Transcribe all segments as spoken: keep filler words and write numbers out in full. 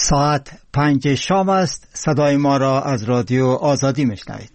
ساعت پنج شام است. صدای ما را از رادیو آزادی میشنوید.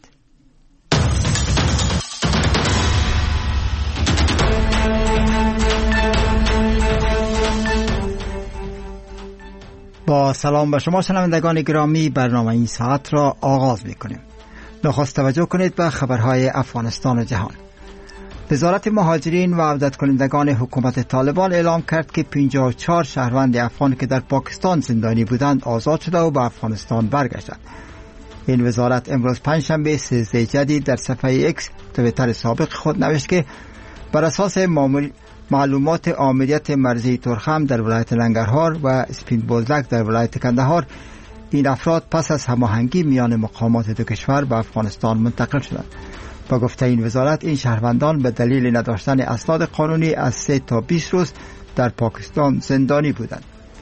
با سلام به شما شنوندگان گرامی، برنامه این ساعت را آغاز میکنیم. نخست توجه کنید به خبرهای افغانستان و جهان. وزارت مهاجرین و عودت کنندگان حکومت طالبان اعلام کرد که پنجاه و چهار شهروند افغان که در پاکستان زندانی بودند آزاد شده و به افغانستان برگشتند. این وزارت امروز پنجشنبه سیزده جدید در صفحه ایکس توییتر سابق خود نوشت که بر اساس معلومات آمریت مرزی ترخم در ولایت ننگرهار و اسپین بولدک در ولایت کندهار، این افراد پس از هماهنگی میان مقامات دو کشور به افغانستان منتقل شدند. با گفته این وزارت، این شهروندان به دلیل نداشتن اسناد قانونی از سه تا بیست روز در پاکستان زندانی بودند.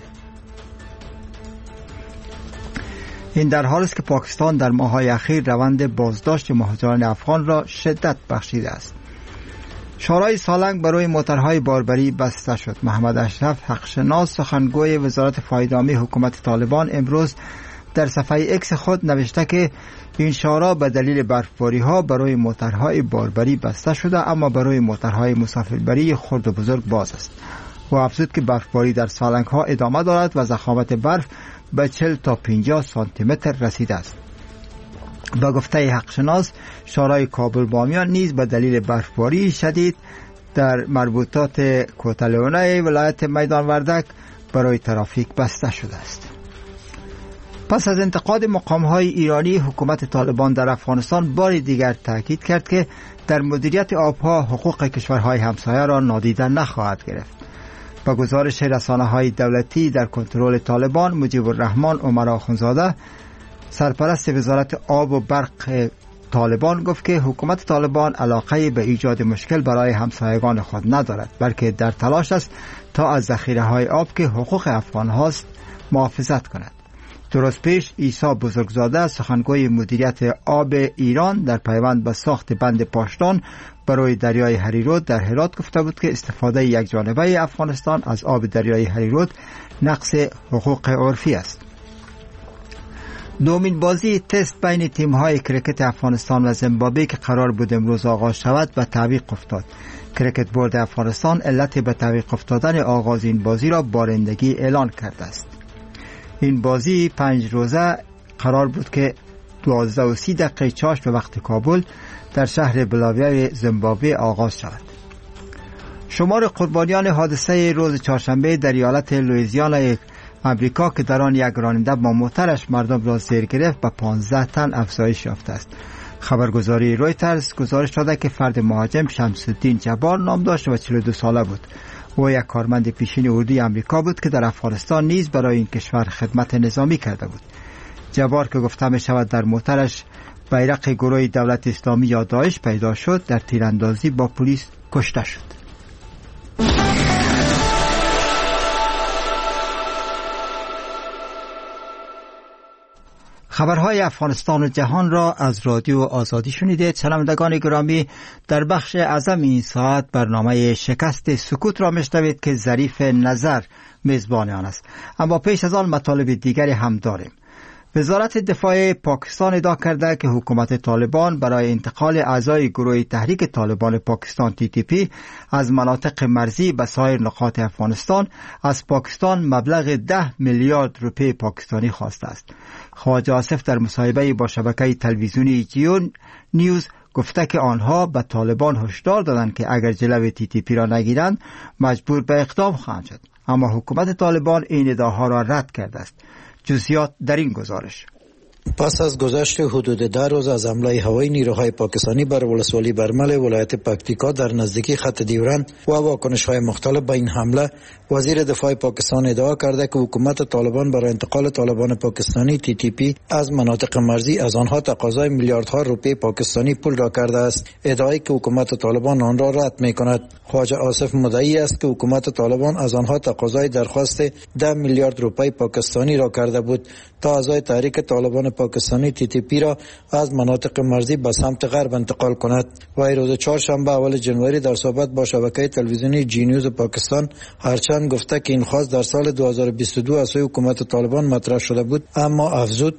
این در حالی است که پاکستان در ماه‌های اخیر روند بازداشت مهاجران افغان را شدت بخشیده است. شورای سالنگ برای موترهای باربری بسته شد. محمد اشرف حقشناس، سخنگوی وزارت فایدامی حکومت طالبان، امروز در صفحه ایکس خود نوشته که این شورا به دلیل برفباری ها برای موترهای باربری بسته شده، اما برای موترهای مسافربری خرد و بزرگ باز است. و افزود که برفباری در سالنگ ها ادامه دارد و ضخامت برف به چهل تا پنجاه سانتی متر رسیده است. با گفته حقشناس، شورای کابل بامیان نیز به دلیل برفباری شدید در مربوطات کوتلونه ولایت میدان وردک برای ترافیک بسته شده است. پس از انتقاد مقام‌های ایرانی، حکومت طالبان در افغانستان بار دیگر تاکید کرد که در مدیریت آبها حقوق کشورهای همسایه را نادیده نخواهد گرفت. با گزارش رسانه‌های دولتی در کنترل طالبان، مجیب الرحمن عمر آخونزاده، سرپرست وزارت آب و برق طالبان، گفت که حکومت طالبان علاقه به ایجاد مشکل برای همسایگان خود ندارد، بلکه در تلاش است تا از ذخیره‌های آب که حقوق افغان هاست محافظت کند. درست پیش عیسی بزرگزاده، سخنگوی مدیریت آب ایران، در پیوند به ساخت بند پاشدان برای دریای هریرود در هرات گفته بود که استفاده یک جانبه افغانستان از آب دریای هریرود نقض حقوق عرفی است. دومین بازی تست بین تیم‌های کرکت افغانستان و زیمبابوه که قرار بود امروز آغاز شود به تعویق افتاد. کرکت بورد افغانستان علت به تعویق افتادن آغاز این بازی را بارندگی اعلان کرده است. این بازی پنج روزه قرار بود که دوازده و سی دقیقه چاش به وقت کابل در شهر بلاویای زیمبابوه آغاز شود. شمار قربانیان حادثه روز چهارشنبه در ایالت لوئیزیانا امریکا که در آن یک راننده با موترش مردم را زیر گرفت به پانزده تن افزایش یافته است. خبرگزاری رویترز گزارش داده که فرد مهاجم شمس الدین جبار نام داشت و چهل و دو ساله بود. او یک کارمند پیشین اردوی امریکا بود که در افغانستان نیز برای این کشور خدمت نظامی کرده بود. جبار که گفته می شود در موترش بیرق گروه دولت اسلامی یا داعش پیدا شد، در تیراندازی با پلیس کشته شد. خبرهای افغانستان و جهان را از رادیو آزادی شنیدید. شنوندگان گرامی، در بخش اعظم این ساعت برنامه شکست سکوت را میشنوید که ظریف نظر میزبان آن است. اما پیش از آن مطالب دیگری هم داریم. وزارت دفاع پاکستان ادعا کرده که حکومت طالبان برای انتقال اعضای گروه تحریک طالبان پاکستان تی تی پی از مناطق مرزی به سایر نقاط افغانستان از پاکستان مبلغ ده میلیارد روپیه پاکستانی خواسته است. خواجه آصف در مصاحبه با شبکه تلویزیونی جیو نیوز گفته که آنها به طالبان هشدار دادند که اگر جلوی تی تی پی را نگیرند مجبور به اقدام خواهند شد، اما حکومت طالبان این ادعاها را رد کرده است. جزئیات در این گزارش. پس از گذشت حدود ده روز از حمله هوایی نیروهای پاکستانی بر ولسوالی برمل ولایت پکتیکا در نزدیکی خط ډیورند و واکنش‌های مختلف به این حمله، وزیر دفاع پاکستان ادعا کرده که حکومت طالبان برای انتقال طالبان پاکستانی تی تی پی از مناطق مرزی از آنها تقاضای میلیاردها روپیه پاکستانی پول را کرده است. ادعایی که حکومت طالبان آن را رد می‌کند. خواجه آصف مدعی است که حکومت طالبان از آنها تقاضای درخواست ده میلیارد روپیه پاکستانی را کرده بود تا اعضای تحریک طالبان پاکستانی تی تی پی را از مناطق مرزی به سمت غرب انتقال کند. و روز چهارشنبه اول جنوری در صحبت با شبکه تلویزیونی جی نیوز پاکستان هرچند گفته که این خواست در سال دو هزار و بیست و دو از سوی حکومت طالبان مطرح شده بود، اما افزود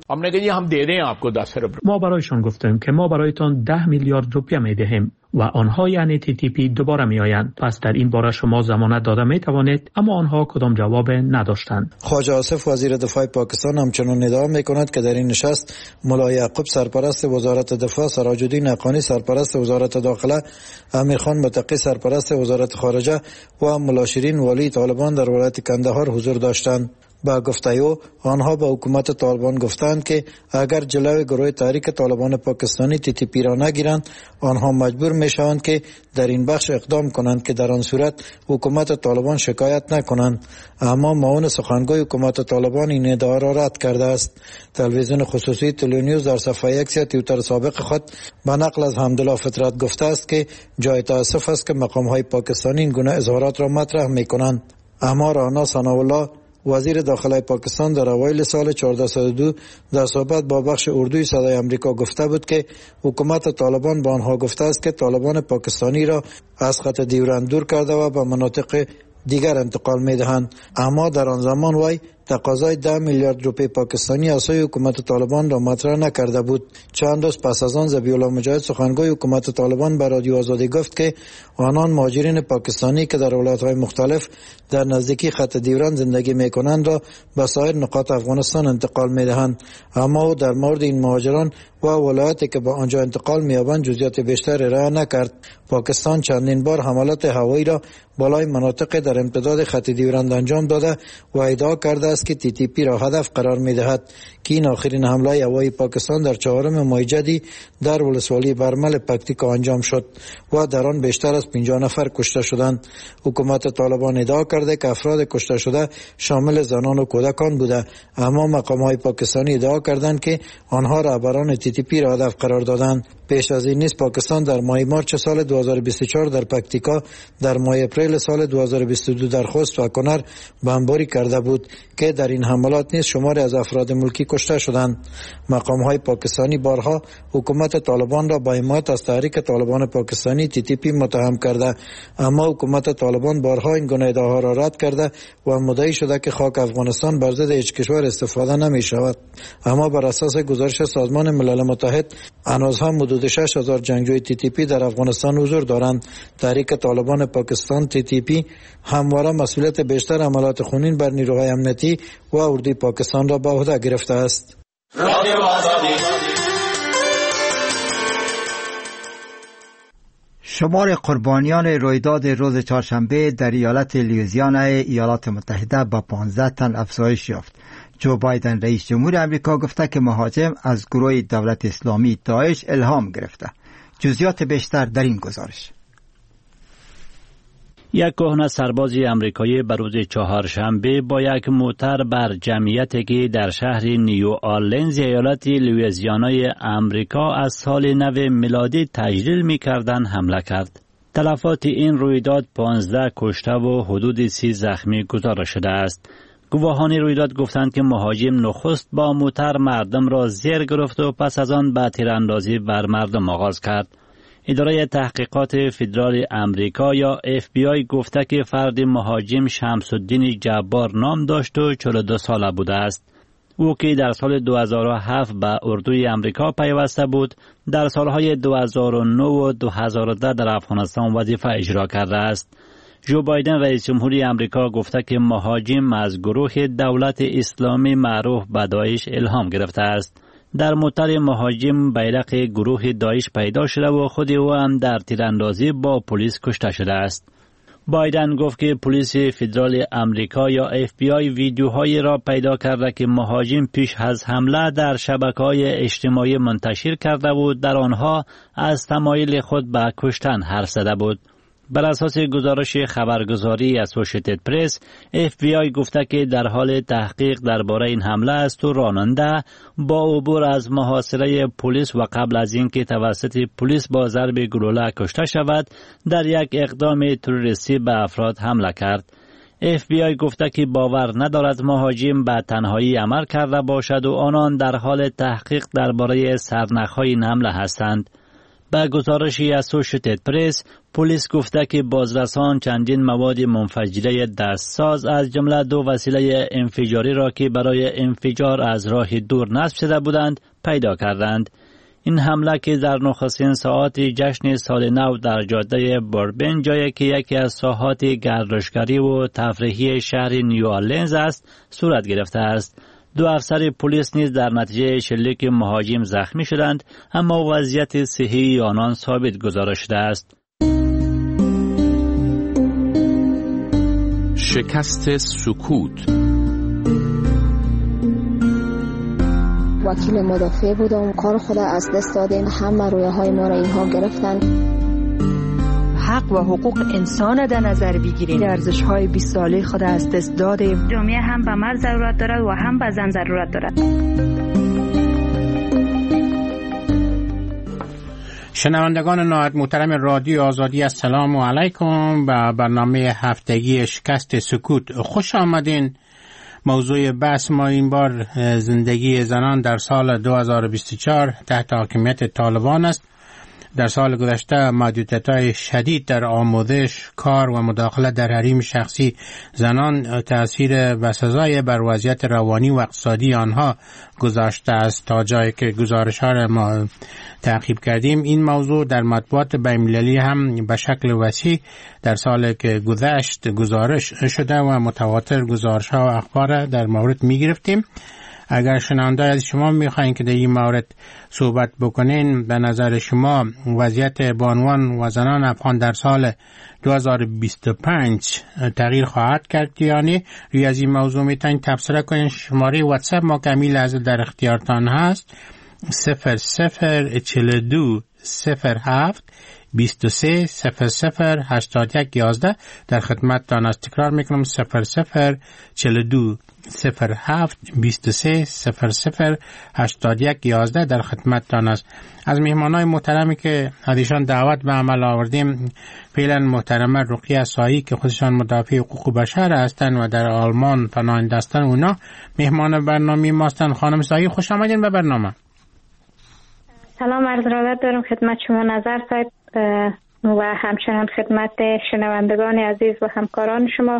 ما برایشان گفتیم که ما برایتان ده میلیارد روپیه میدهیم و آنها یعنی تی تی پی دوباره میآیند. پس در این باره شما ضمانت داده می توانید، اما آنها کدام جواب نداشتند. خواجه آصف وزیر دفاع پاکستان همچنان ادعا میکند که در این نشست ملا یعقوب سرپرست وزارت دفاع، سراج الدین حقانی سرپرست وزارت داخله، امیر خان متقی سرپرست وزارت خارجه و ملا شیرین والی طالبان در ولایت کندهار حضور داشتند. با گفته او آنها به حکومت طالبان گفتند که اگر جلوی گروه تحریک طالبان پاکستانی تی تی پی را نگیرند، آنها مجبور می شوند که در این بخش اقدام کنند که در آن صورت حکومت طالبان شکایت نکنند. اما معاون سخنگوی حکومت طالبان این ادعا را رد کرده است. تلویزیون خصوصی تلونیوز در صفحه یک توییتر سابق خود به نقل از حمدالله فطرت گفته است که جای تأسف است که مقام های پاکستانی این گونه اظهارات را مطرح می کنند. اما رانا ثناءالله وزیر داخله پاکستان در اوایل سال چهارده صد و دو در صحبت با بخش اردوی صدای امریکا گفته بود که حکومت طالبان به آنها گفته است که طالبان پاکستانی را از خط ډیورند دور کرده و به مناطق دیگر انتقال می‌دهند. اما در آن زمان وی تقاضای ده میلیارد روپیه پاکستانی از سوی حکومت طالبان را مطرح نکرده بود. چند روز پس از آن ذبیح الله مجاهد سخنگوی حکومت طالبان به رادیو آزادی گفت که آنان مهاجرین پاکستانی که در ولایت‌های مختلف در نزدیکی خط ډیورند زندگی می‌کنند را به سایر نقاط افغانستان انتقال می‌دهند. اما او در مورد این مهاجران و ولایتی که به آنجا انتقال می‌یابند جزئیات بیشتر ارائه نکرد. پاکستان چندین بار حملات هوایی را بالای مناطق در امتداد خط ډیورند انجام داده و ادعا کرده است که تی تی پی را هدف قرار می‌دهد که این آخرین حمله هوایی پاکستان در چهارم ماه جدی در ولسوالی برمل پکتیکا انجام شد و در آن بیشتر از پنجاه نفر کشته شدند. حکومت طالبان ادعا کرده که افراد کشته شده شامل زنان و کودکان بوده، اما مقام‌های پاکستانی ادعا کردند که آنها رهبران تی تی پی را هدف قرار دادند. پیش از این نیز پاکستان در ماه مارچ سال دو هزار و بیست و چهار در پکتیکا، در ماه اپریل سال دو هزار و بیست و دو در خوست و کنر بمباری کرده بود که در این حملات نیز شماری از افراد ملکی کشته شدند. مقام‌های پاکستانی بارها حکومت طالبان را با حمایت از تحریک طالبان پاکستانی تی تی پی متهم کرده، اما حکومت طالبان بارها این گونه ادعاها را رد کرده و مدعی شده که خاک افغانستان بر ضد هیچ کشور استفاده نمی شود. اما بر اساس گزارش سازمان ملل متحد هنوز هم حدود شش هزار جنگجوی تی تی پی در افغانستان حضور دارند. تحریک طالبان پاکستان تی تی پی همواره مسئولیت بیشتر حملات خونین بر نیروهای امنیتی و اردوی پاکستان را به عهده گرفته است. شمار قربانیان رویداد روز چهارشنبه در ایالت لوئیزیانا ایالات متحده با پانزده تن افزایش یافت. جو بایدن رئیس جمهور امریکا گفته که مهاجم از گروه دولت اسلامی داعش الهام گرفته. جزئیات بیشتر در این گزارش. یک کهنه سرباز امریکایی به روز چهارشنبه با یک موتر بر جمعیتی که در شهر نیو آرلینز ایالت لوئیزیانای امریکا از سال نو میلادی تجلیل می‌کردند حمله کرد. تلفات این رویداد پانزده کشته و حدود سی زخمی گزارش شده است. گواهان رویداد گفتند که مهاجم نخست با موتر مردم را زیر گرفت و پس از آن به تیراندازی بر مردم آغاز کرد. اداره تحقیقات فدرال امریکا یا اف بی آی گفته که فرد مهاجم شمس الدین جبار نام داشت و چهل و دو ساله بوده است. او که در سال دو هزار و هفت به اردوی امریکا پیوسته بود، در سالهای دو هزار و نه و دو هزار و ده در افغانستان وظیفه اجرا کرده است. جو بایدن رئیس جمهوری امریکا گفته که مهاجم از گروه دولت اسلامی معروف به داعش الهام گرفته است. در موتر مهاجم بیرق گروه داعش پیدا شده و خود او هم در تیراندازی با پلیس کشته شده است. بایدن گفت که پلیس فدرال امریکا یا اف بی آی ویدیوهایی را پیدا کرده که مهاجم پیش از حمله در شبکه‌های اجتماعی منتشر کرده بود، در آنها از تمایل خود به کشتن حرف زده بود. بر اساس گزارش خبرگزاری اسوشییتد پرس، اف بی آی گفته که در حال تحقیق درباره این حمله است و راننده با عبور از محاصره پلیس و قبل از اینکه توسط پلیس با ضرب گلوله کشته شود، در یک اقدام تروریستی به افراد حمله کرد. اف بی آی گفته که باور ندارد مهاجم به تنهایی عمل کرده باشد و آنان در حال تحقیق درباره سرنخ‌های این حمله هستند. به گزارشی اسوشییتد پرس، پلیس گفته که بازرسان چندین مواد منفجره دستساز از جمله دو وسیله انفجاری را که برای انفجار از راه دور نصب شده بودند پیدا کردند. این حمله که در نخستین ساعات جشن سال نو در جاده بوربن، جایی که یکی از ساحات گردشگری و تفریحی شهر نیو آرلینز است، صورت گرفته است. دو افسر پلیس نیز در نتیجه شلیک مهاجم زخمی شدند، اما وضعیت صحی آنان ثابت گزارش شده است. شکست سکوت. وکیل مدافع بودم، کار خود از دست دادیم، همه رویه های ما را اینها گرفتن. حق و حقوق انسان در نظر بگیریم، ارزش های بیست ساله خود از دست دادیم. جامعه هم به مرد ضرورت دارد و هم به زن ضرورت دارد. شنوندگان نهایت محترم رادیو آزادی، السلام علیکم. به برنامه هفتگی شکست سکوت خوش آمدین. موضوع بحث ما این بار زندگی زنان در سال دو هزار و بیست و چهار تحت حاکمیت طالبان است. در سال گذشته محدودیت‌های شدید در آموزش، کار و مداخله در حریم شخصی زنان تأثیر بسزای بر وضعیت روانی و اقتصادی آنها گذاشته است. تا جایی که گزارش‌ها را ما تعقیب کردیم، این موضوع در مطبوعات بین‌المللی هم به شکل وسیع در سال که گذشت گزارش شده و متواتر گزارش‌ها و اخبار در مورد می‌گرفتیم. اگر شنونده از شما میخواین که در این مورد صحبت بکنین، به نظر شما وضعیت بانوان و زنان افغان در سال دو هزار و بیست و پنج تغییر خواهد کرد یا نه؟ روی از این موضوع میتونین تبصره کنین. شماره واتساپ ما کمی لحظه در اختیارتان هست: صفر صفر چهل و دو صفر هفت بیست و سه صفر صفر هشتاد و یک یازده. در خدمتتان است. تکرار میکنم: صفر صفر چهل و دو صفر هفت بیست و سه صفر صفر هشتاد و یک یازده. در خدمتتان است. از مهمانای محترمی که ازشان دعوت به عمل آوردیم، فعلا محترمه رقیه سایی که خودشان مدافع حقوق بشر هستند و در آلمان پناهنده هستند، اونا مهمان برنامه ما هستند. خانم سایی، خوش آمدین به برنامه. سلام، عرض ارادت دارم خدمت شما نظر صاحب و همچنان خدمت شنوندگان عزیز و همکاران شما.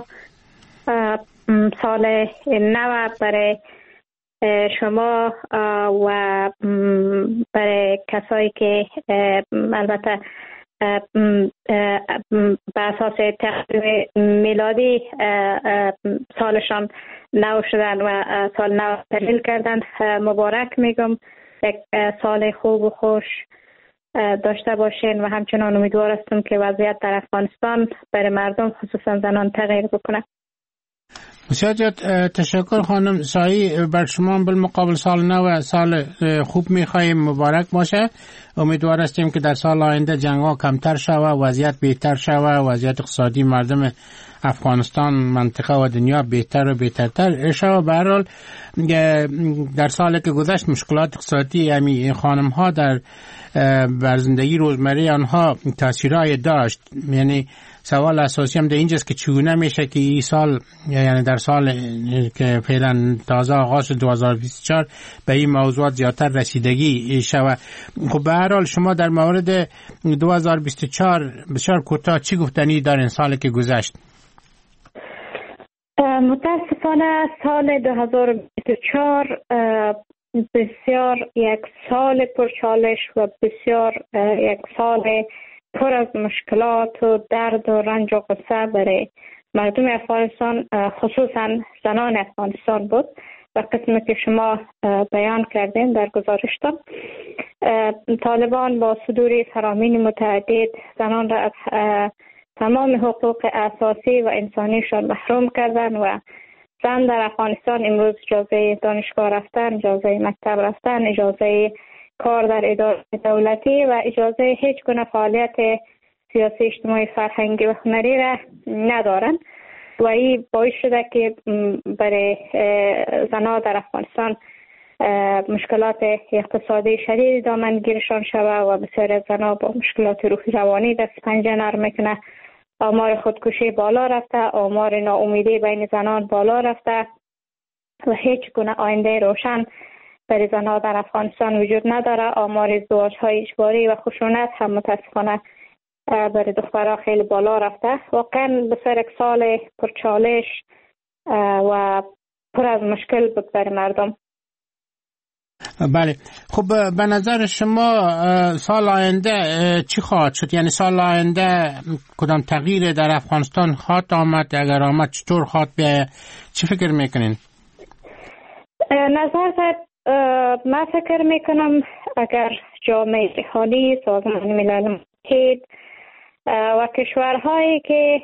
سال نو برای شما و برای کسایی که البته به اساس تقویم میلادی سالشان نو شدن و سال نو تحلیل کردن مبارک میگم. یک سال خوب و خوش داشته باشین و همچنان امیدوار هستم که وضعیت در افغانستان برای مردم خصوصا زنان تغییر بکنه. بسیار تشکر خانم سایی. بر شما بالمقابل سال نو سال خوب میخواهیم، مبارک باشه. امیدوار هستیم که در سال آینده جنگ‌ها کمتر شود، وضعیت بهتر شود، وضعیت اقتصادی مردم افغانستان، منطقه و دنیا بهتر و بهترتر شود. به هر حال در سالی که گذشت مشکلات اقتصادی امی خانم ها در بر زندگی روزمره آنها تاثیرای داشت. یعنی سوال اساسی هم در اینجاست که چگونه میشه که این سال، یعنی در سال که فعلا تازه آغاز دو هزار و بیست و چهار، به این موضوعات زیادتر رسیدگی شود. خب به هر حال شما در مورد دو هزار و بیست و چهار بسیار کوتاه چی گفتنی دارین سالی که گذشت؟ متاسفانه سال دو هزار و بیست و چهار بسیار یک سال پرچالش و بسیار یک سال پر از مشکلات و درد و رنج و غصه برای مردم افغانستان، خصوصا زنان افغانستان بود و قسمی که شما بیان کردین در گزارشتان. طالبان با صدور فرامین متعدد زنان را از تمام حقوق اساسی و انسانیشان محروم کردن و زن در افغانستان امروز اجازه دانشگاه رفتن، اجازه مکتب رفتن، اجازه کار در اداره دولتی و اجازه هیچ گونه فعالیت سیاسی، اجتماعی، فرهنگی و هنری را ندارن و این باعث شده که برای زنها در افغانستان مشکلات اقتصادی شدید دامنگیرشان شود و بسیار از زنها با مشکلات روحی روانی دست پنجه نرم میکنه آمار خودکشی بالا رفته، آمار ناامیدی بین زنان بالا رفته و هیچ گونه آینده روشن برای زنها در افغانستان وجود نداره. آمار ازدواج‌های اجباری و خشونت هم متاسفانه برای دخترها خیلی بالا رفته. واقعا بسیار یک سال پرچالش و پر از مشکل بود برای مردم. بله، خب به نظر شما سال آینده چی خواهد شد؟ یعنی سال آینده کدام تغییر در افغانستان خواهد آمد؟ اگر آمد چطور خواهد بیاید؟ چی فکر میکنین؟ نظر من فکر میکنم اگر جامعه جهانی، سازمان ملل متحد و کشورهایی که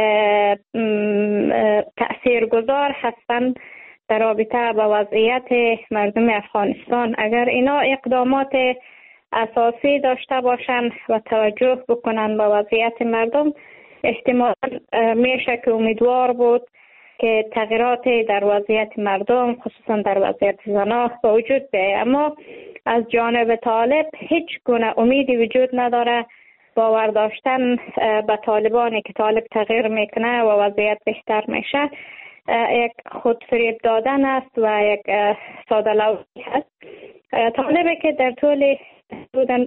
تأثیرگذار هستند در رابطه با وضعیت مردم افغانستان، اگر اینا اقدامات اساسی داشته باشند و توجه بکنند به وضعیت مردم، احتمال میشه که امیدوار بود که تغییرات در وضعیت مردم خصوصا در وضعیت زنان به وجود بیاید. اما از جانب طالب هیچ گونه امیدی وجود نداره. باور داشتن به طالبانی که طالب تغییر میکنه و وضعیت بهتر میشه یک خود فریب دادن است و یک ساده لوحی است. طالبی که در طول بودن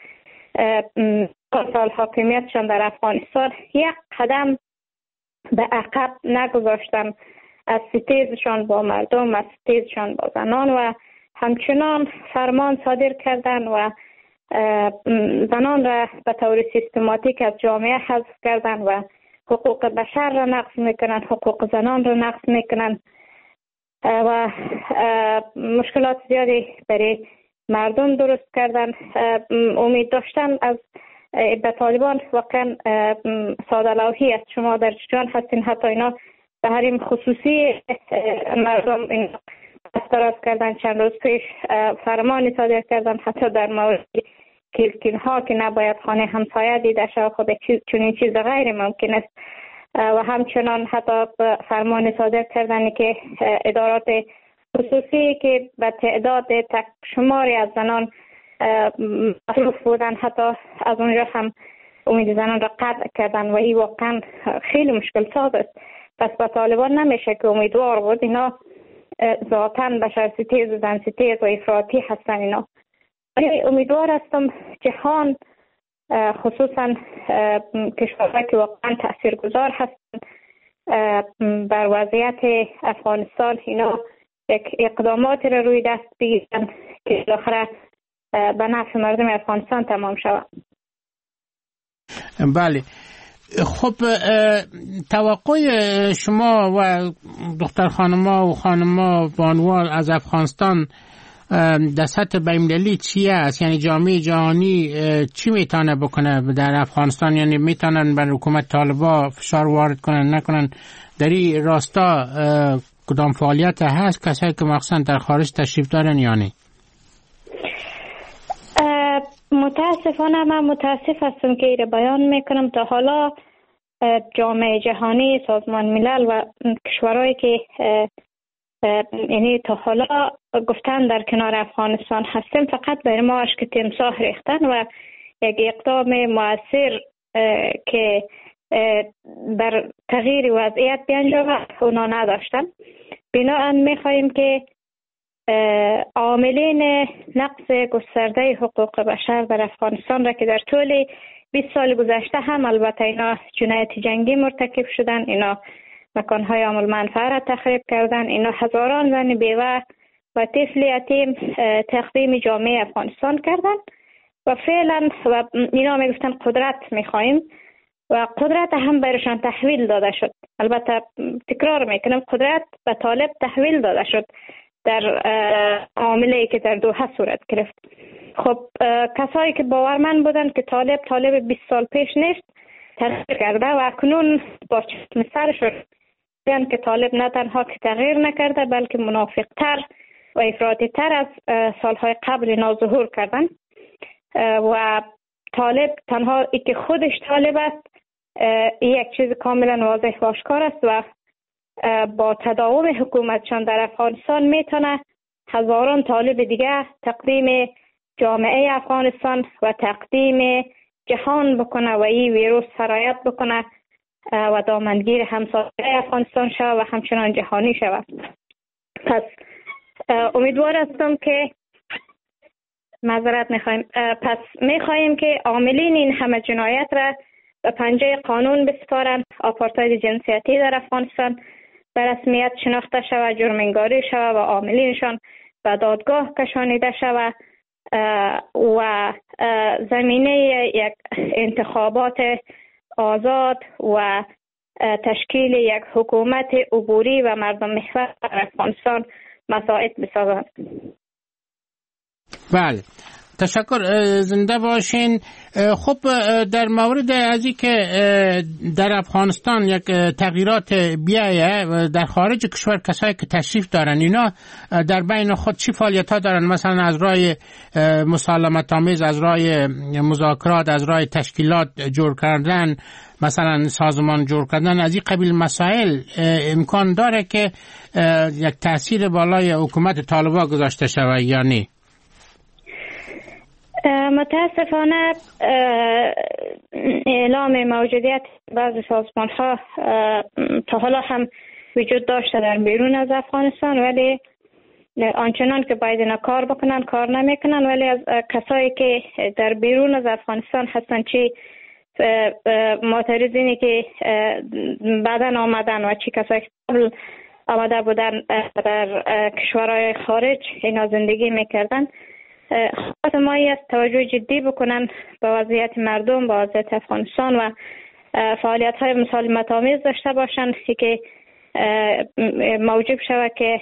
سال حاکمیتشان در افغانستان یک قدم به عقب نگذاشتن از ستیزشان با مردم، از ستیزشان با زنان و همچنان فرمان صادر کردن و زنان را به طور سیستماتیک از جامعه حذف کردن و حقوق بشر را نقض میکنن، حقوق زنان را نقض میکنن و مشکلات زیادی برای مردم درست کردن. امید داشتن از به طالبان واقعا ساده لوحی است. شما در جان هستین، حتی اینا به حریم خصوصی مردم این استراز کردن. چند روز پیش فرمانی صادر کردن حتی در مورد کلکین ها که نباید خانه همسایه دیده شود. خود چنین چیز غیر ممکن است. و همچنان حتی فرمان صادر کردن که ادارات خصوصی که به تعداد تک شماری از زنان مصروف بودن، حتی از اونجا هم امید زنان را قطع کردن و این واقعا خیلی مشکل ساز است. پس به طالبان نمیشه که امیدوار بود. اینا ذاتاً بشر ستیز و زن ستیز و افراطی هستن. اینا امیدوار هستم جهان خصوصا کشورهایی که واقعا تاثیرگذار هستند بر وضعیت افغانستان، اینا یک اقدامات را روی دست بگیرن که بالاخره به نفع مردم افغانستان تمام شود. بله، خب توقع شما و دختر خانما و خانما بانوان از افغانستان در سطح بین‌المللی چی است؟ یعنی جامعه جهانی چی میتونه بکنه در افغانستان؟ یعنی میتونن بر حکومت طالبان فشار وارد کنن نکنن؟ در این راستا کدام فعالیت هست کسایی که مخصوصا در خارج تشریف دارن یا نه؟ متاسفانه من متاسف هستم که ایره بیان میکنم. تا حالا جامعه جهانی، سازمان ملل و کشورهایی که یعنی تا حالا گفتن در کنار افغانستان هستیم فقط برای ما اشک تمساح ریختن و یک اقدام مؤثر که در تغییر وضعیت بیانجامد اونا نداشتن. بنابراین میخواییم که عاملین نقض گسترده حقوق بشر در افغانستان را که در طول بیست سال گذشته هم البته اینا جنایت جنگی مرتکب شدن، اینا مکانهای عامل منفعه را تخریب کردن، اینا هزاران زن بیوه و طفل یتیم تقدیم جامعه افغانستان کردن و فعلا و اینا میگفتن قدرت میخوایم و قدرت هم برشان تحویل داده شد. البته تکرار میکنم قدرت به طالب تحویل داده شد در عاملی که در دوحه صورت گرفت. خب کسایی که باورمند بودن که طالب طالب بیست سال پیش نیست تغییر کرده و اکنون با چشم سر شد دیدن که طالب نه تنها که تغییر نکرده بلکه منافقتر و افراطی تر از سالهای قبل اینا ظهور کردن و طالب تنها ای که خودش طالب است یک چیز کاملا واضح و آشکار است و با تداوم حکومتشان در افغانستان میتونه هزاران طالب دیگه تقدیم جامعه افغانستان و تقدیم جهان بکنه و این ویروس سرایت بکنه و دامنگیر همسایه افغانستان شود و همچنان جهانی شود. پس امیدوار هستم که معذرت میخوایم پس میخواهیم که عاملین این همه جنایت را به پنجه قانون بسپارند. آپارتاید جنسیتی در افغانستان به رسمیت شناخته شود، جرم انگاری شود و عاملینشان به دادگاه کشانیده شود و زمینه یک انتخابات آزاد و تشکیل یک حکومت عبوری و مردم محور در افغانستان مساعد بسازند. بله، تشکر، زنده باشین. خب در مورد از این که در افغانستان یک تغییرات بیایه در خارج کشور، کسایی که تشریف دارن اینا در بین خود چی فعالیت ها دارن؟ مثلا از راه مسالمت آمیز، از راه مذاکرات، از راه تشکیلات جور کردن، مثلا سازمان جور کردن، از این قبیل مسائل امکان داره که یک تاثیر بالای حکومت طالبان گذاشته شود یا نه؟ متاسفانه اعلام موجودیت بعضی سازمان ها تا حالا هم وجود داشته در بیرون از افغانستان، ولی آنچنان که باید اینا کار بکنن کار نمیکنن. ولی از کسایی که در بیرون از افغانستان هستن، چی معترضینی که بعدن آمدن و چی کسایی که قبل آمده بودن در کشورهای خارج اینا زندگی میکردن، خواهد مایی است توجه جدی بکنن به وضعیت مردم، به وضعیت افغانستان و فعالیت های مسالمت آمیز داشته باشن که موجب شود که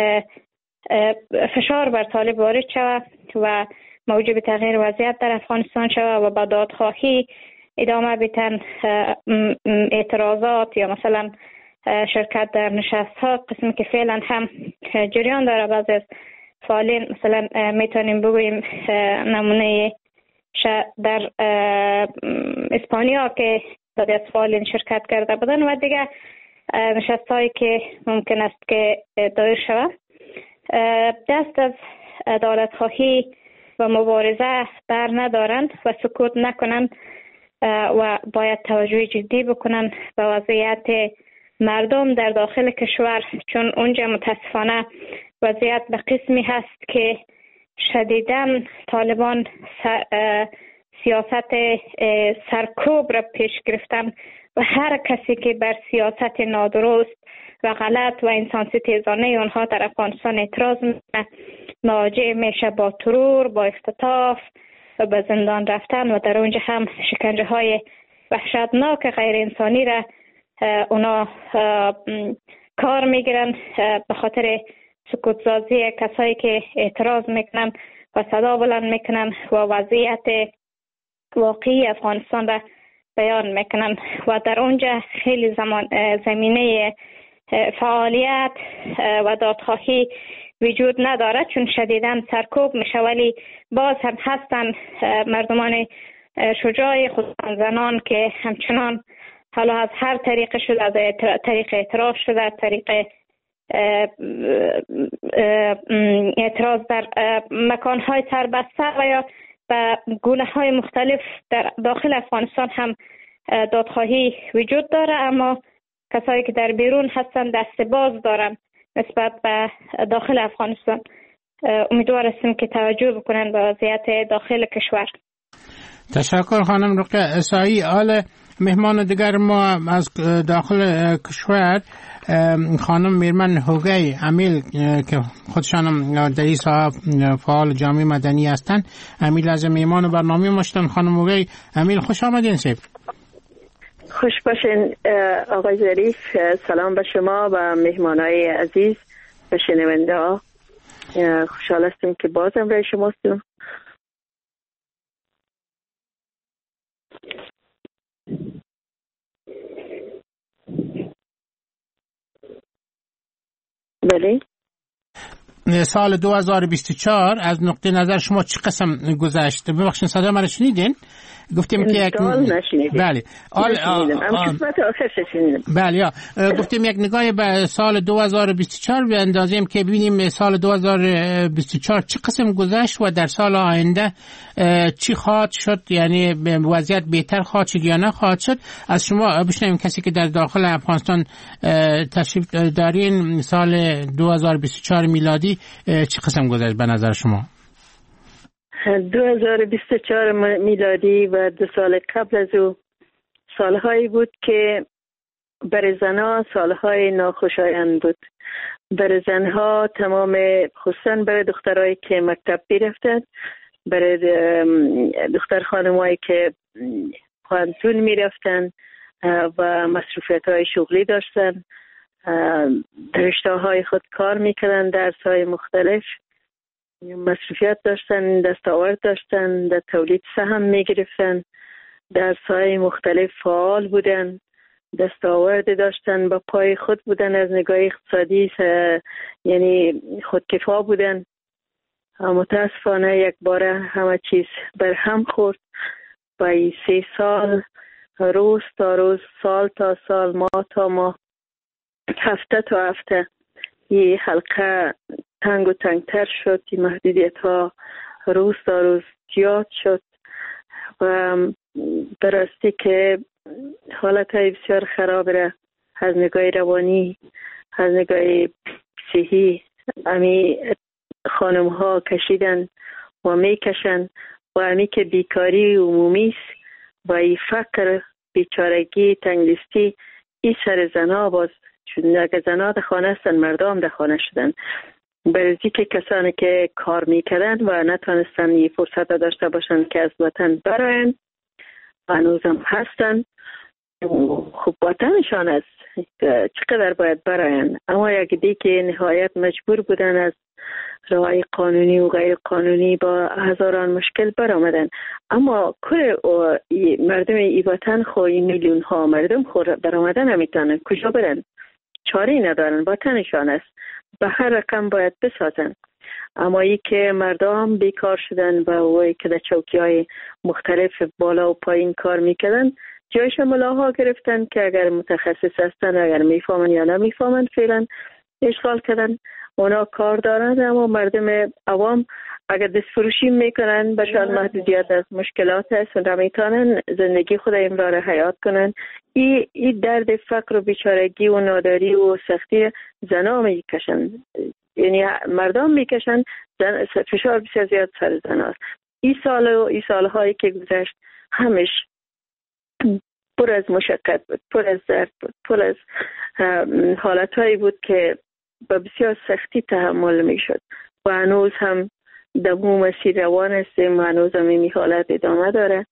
فشار بر طالب وارد شود و موجب تغییر وضعیت در افغانستان شود و با دادخواهی ادامه بیتن اعتراضات یا مثلا شرکت در نشست ها، قسمی که فعلا هم جریان داره. بعضی از فعالین مثلا میتونیم بگوییم نمونه در اسپانیا که بعضی از فعالین شرکت کرده بودن و دیگه نشست هایی که ممکن است که دایر شود. دست از عدالت خواهی و مبارزه بر ندارند و سکوت نکنند و باید توجه جدی بکنند به وضعیت مردم در داخل کشور، چون اونجا متاسفانه وضعیت به قسمی هست که شدیداً طالبان سیاست سرکوب را پیش گرفتن و هر کسی که بر سیاست نادرست و غلط و انسان‌ستیزانه اونها در افغانستان اعتراض میکنه مواجه میشه با ترور، با اختطاف و به زندان رفتن و در اونجا هم شکنجه های وحشتناک غیر انسانی را اونا کار میگیرن به خاطر سکوتسازی کسایی که اعتراض میکنن و صدا بلند میکنن و وضعیت واقعی افغانستان را بیان میکنن و در اونجا خیلی زمان زمینه فعالیت و دادخواهی وجود نداره، چون شدیداً سرکوب میشه. ولی باز هم هستن مردمان شجاع، خصوصا زنان، که همچنان حالا از هر طریق شده، از طریق اعتراض شده، از طریق اعتراض در مکانهای سربسته و یا به گونه های مختلف در داخل افغانستان هم دادخواهی وجود داره. اما کسایی که در بیرون هستن دست باز دارن نسبت به داخل افغانستان. امیدوار هستیم که توجه بکنن به وضعیت داخل کشور. تشکر خانم رقیه عیسایی. حال مهمان دیگر ما از داخل کشور خانم میرمن هوگی امیل که خودشان در این ساحه فعال جامعه مدنی هستند. امیل از مهمان برنامه ما شدن. خانم هوگی امیل خوش آمدین. سیب خوش باشین آقای ظریف. سلام به شما و مهمانای عزیز و شنونده ها. خوشحال هستیم که بازم رای شما هستیم. بله سال دو هزار و بیست و چهار از نقطه نظر شما چه قسم گذشت؟ ببخشید صدا من شنیدین؟ گفتیم که یک بله آل بله یا گفتیم یک نگاهی به سال دو هزار و بیست و چهار بیاندازیم که ببینیم سال دو هزار و بیست و چهار چه قسم گذشت و در سال آینده چی خواهد شد، یعنی وضعیت بهتر خواهد شد یا نه خواهد شد. از شما بشنویم، کسی که در داخل افغانستان تشریف دارین، سال دو هزار و بیست و چهار میلادی چه قسم گذشت به نظر شما؟ دو هزار و بیست و چهار میلادی و دو سال قبل از او سالهایی بود که برای زنها سالهای ناخوشایند بود. برای زنها تمام، خصوصا برای دخترایی که مکتب میرفتند، برای دختر خانمایی که پانتون میرفتند و مسئولیت های شغلی داشتن، در رشته های خود کار میکردن، درس های مختلف مسئولیت داشتن، دستاورد داشتن، در تولید سهم میگرفتن، درس‌های مختلف فعال بودن، دستاورد داشتن، با پای خود بودن، از نگاه اقتصادی یعنی خودکفا بودن. متاسفانه یک باره همه چیز بر هم خورد. با سه سال، روز تا روز، سال تا سال، ماه تا ماه، هفته تا هفته یه حلقه تنگ و تنگتر شد. این محدودیت ها روز تا روز زیاد شد و درسته که حالت های بسیار خراب را از نگاه روانی، از نگاه صحی امی خانم ها کشیدن و می کشن و امی که بیکاری عمومی است و این فقر، بیچارگی، تنگدستی، این سر زنها باز، چون اگر زنها در خانه هستن، مردم در خانه شدن. برزی که کسانی که کار میکردن و نتونستن یه فرصت داشته باشن که از وطن براین، هنوزم هستن. خب وطنشان است، چقدر باید براین، اما یک دیگه نهایت مجبور بودن از راه قانونی و غیر قانونی با هزاران مشکل برآمدن. اما کل مردم ای وطن خوی میلیون ها مردم خور برآمدن نمیتونن، کجا برن؟ چاره ندارن، وطنشان است، به هر رقم باید بسازن. اما ای که مردم بیکار شدن و اوی که در چوکی های مختلف بالا و پایین کار میکردن، جایش ملاها گرفتن که اگر متخصص هستن، اگر میفهمن یا نمیفهمن، فعلا اشغال کردن. اونا کار دارن، اما مردم عوام اگر دست فروشی میکنن، برشان محدودیت از مشکلات هست و نمیتونن زندگی خود امرار حیات کنن. ای, ای درد فقر و بیچارگی و ناداری و سختی زنها میکشن، یعنی مردم میکشن، زن فشار بسیار زیاد سر زنها. ای سال و ای سالهایی که گذشت همش پر از مشقت بود، پر از درد بود، پر از حالتهایی بود که با بسیار سختی تحمل میشد و هنوز هم دمو مسیر روان هستیم، هنوز هم این حالت ادامه داره.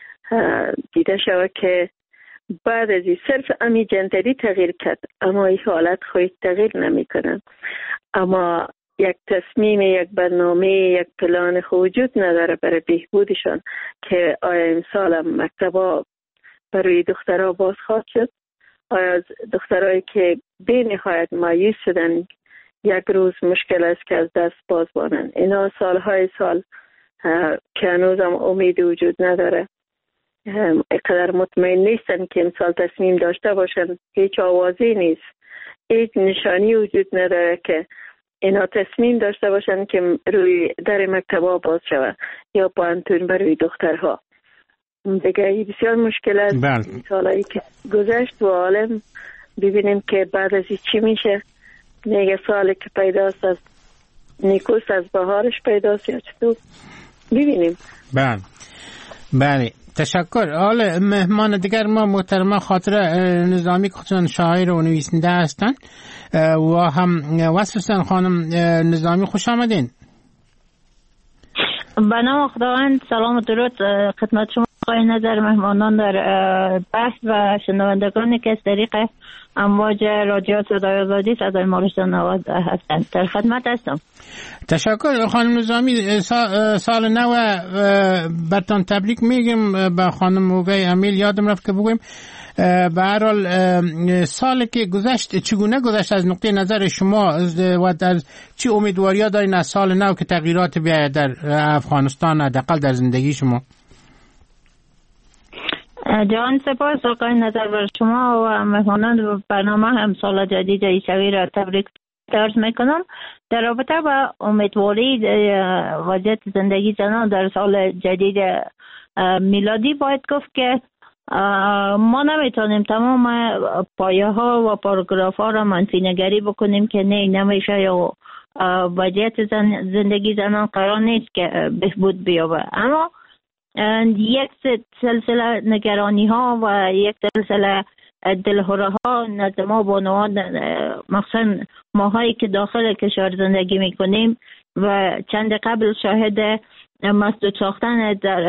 دیده شود که بعد از این صرف امی جندری تغییر کرد، اما این حالت خواهی تغییر نمی کنن. اما یک تصمیم، یک برنامه، یک پلان وجود نداره برای بهبودشان که آیا امسال هم مکتبا برای دخترها باز خواهد شد؟ آیا دخترهایی که به نهایت مایوس شدن یک روز مشکل است که از دست باز بانن؟ اینا سالهای سال که هنوز هم امید وجود نداره، اقدر مطمئن نیستن که امسال تصمیم داشته باشن. هیچ آوازی نیست، هیچ نشانی وجود نداره که اینا تصمیم داشته باشن که روی در مکتبا باز شود یا پانتون برای دخترها. دیگه بسیار مشکل است. سالهایی که گذشت و عالم ببینیم که بعد از چی میشه. نگه سالی که پیداست از نیکوست از بهارش پیداست یا چطور ببینیم. بله بله تشکر. حالا مهمان دیگر ما محترمه خاطره نظامی که خودشان شاعر و نویسنده هستن و هم وصفستان خانم نظامی، خوش آمدین. به نام خداوند، سلام و درود خدمت شما آقای نظر، مهمانان در بحث و شنوندگانی که از طریق امواج رادیو صدای آزادی صدای مارشان نواز هستند در خدمت هستم. تشکر خانم نظامی. سال نو برتان تبریک میگیم. به خانم موقع امیل یادم رفت که بگویم به هر حال سالی که گذشت چگونه گذشت از نقطه نظر شما و در چه امیدواریا دارین از سال نو که تغییرات بیاید در افغانستان، حداقل در زندگی شما؟ جان سپاس آقای نظر بر شما و مهمانان برنامه هم سال جدید عیسوی را تبریک عرض میکنم. در رابطه با امیدواری وضعیت زندگی زنان در سال جدید میلادی باید گفت که ما نمیتونیم تمام پایه ها و پاراگراف ها را منفی نگری بکنیم که نه نمیشه یا وضعیت زن زندگی زنان قرار نیست که بهبود بیابه، اما یک سلسله نگرانی ها و یک سلسله دلهوره ها نزد ما بانوان، مخصوصا ماهایی که داخل کشور زندگی میکنیم و چند قبل شاهد مسدود ساختن در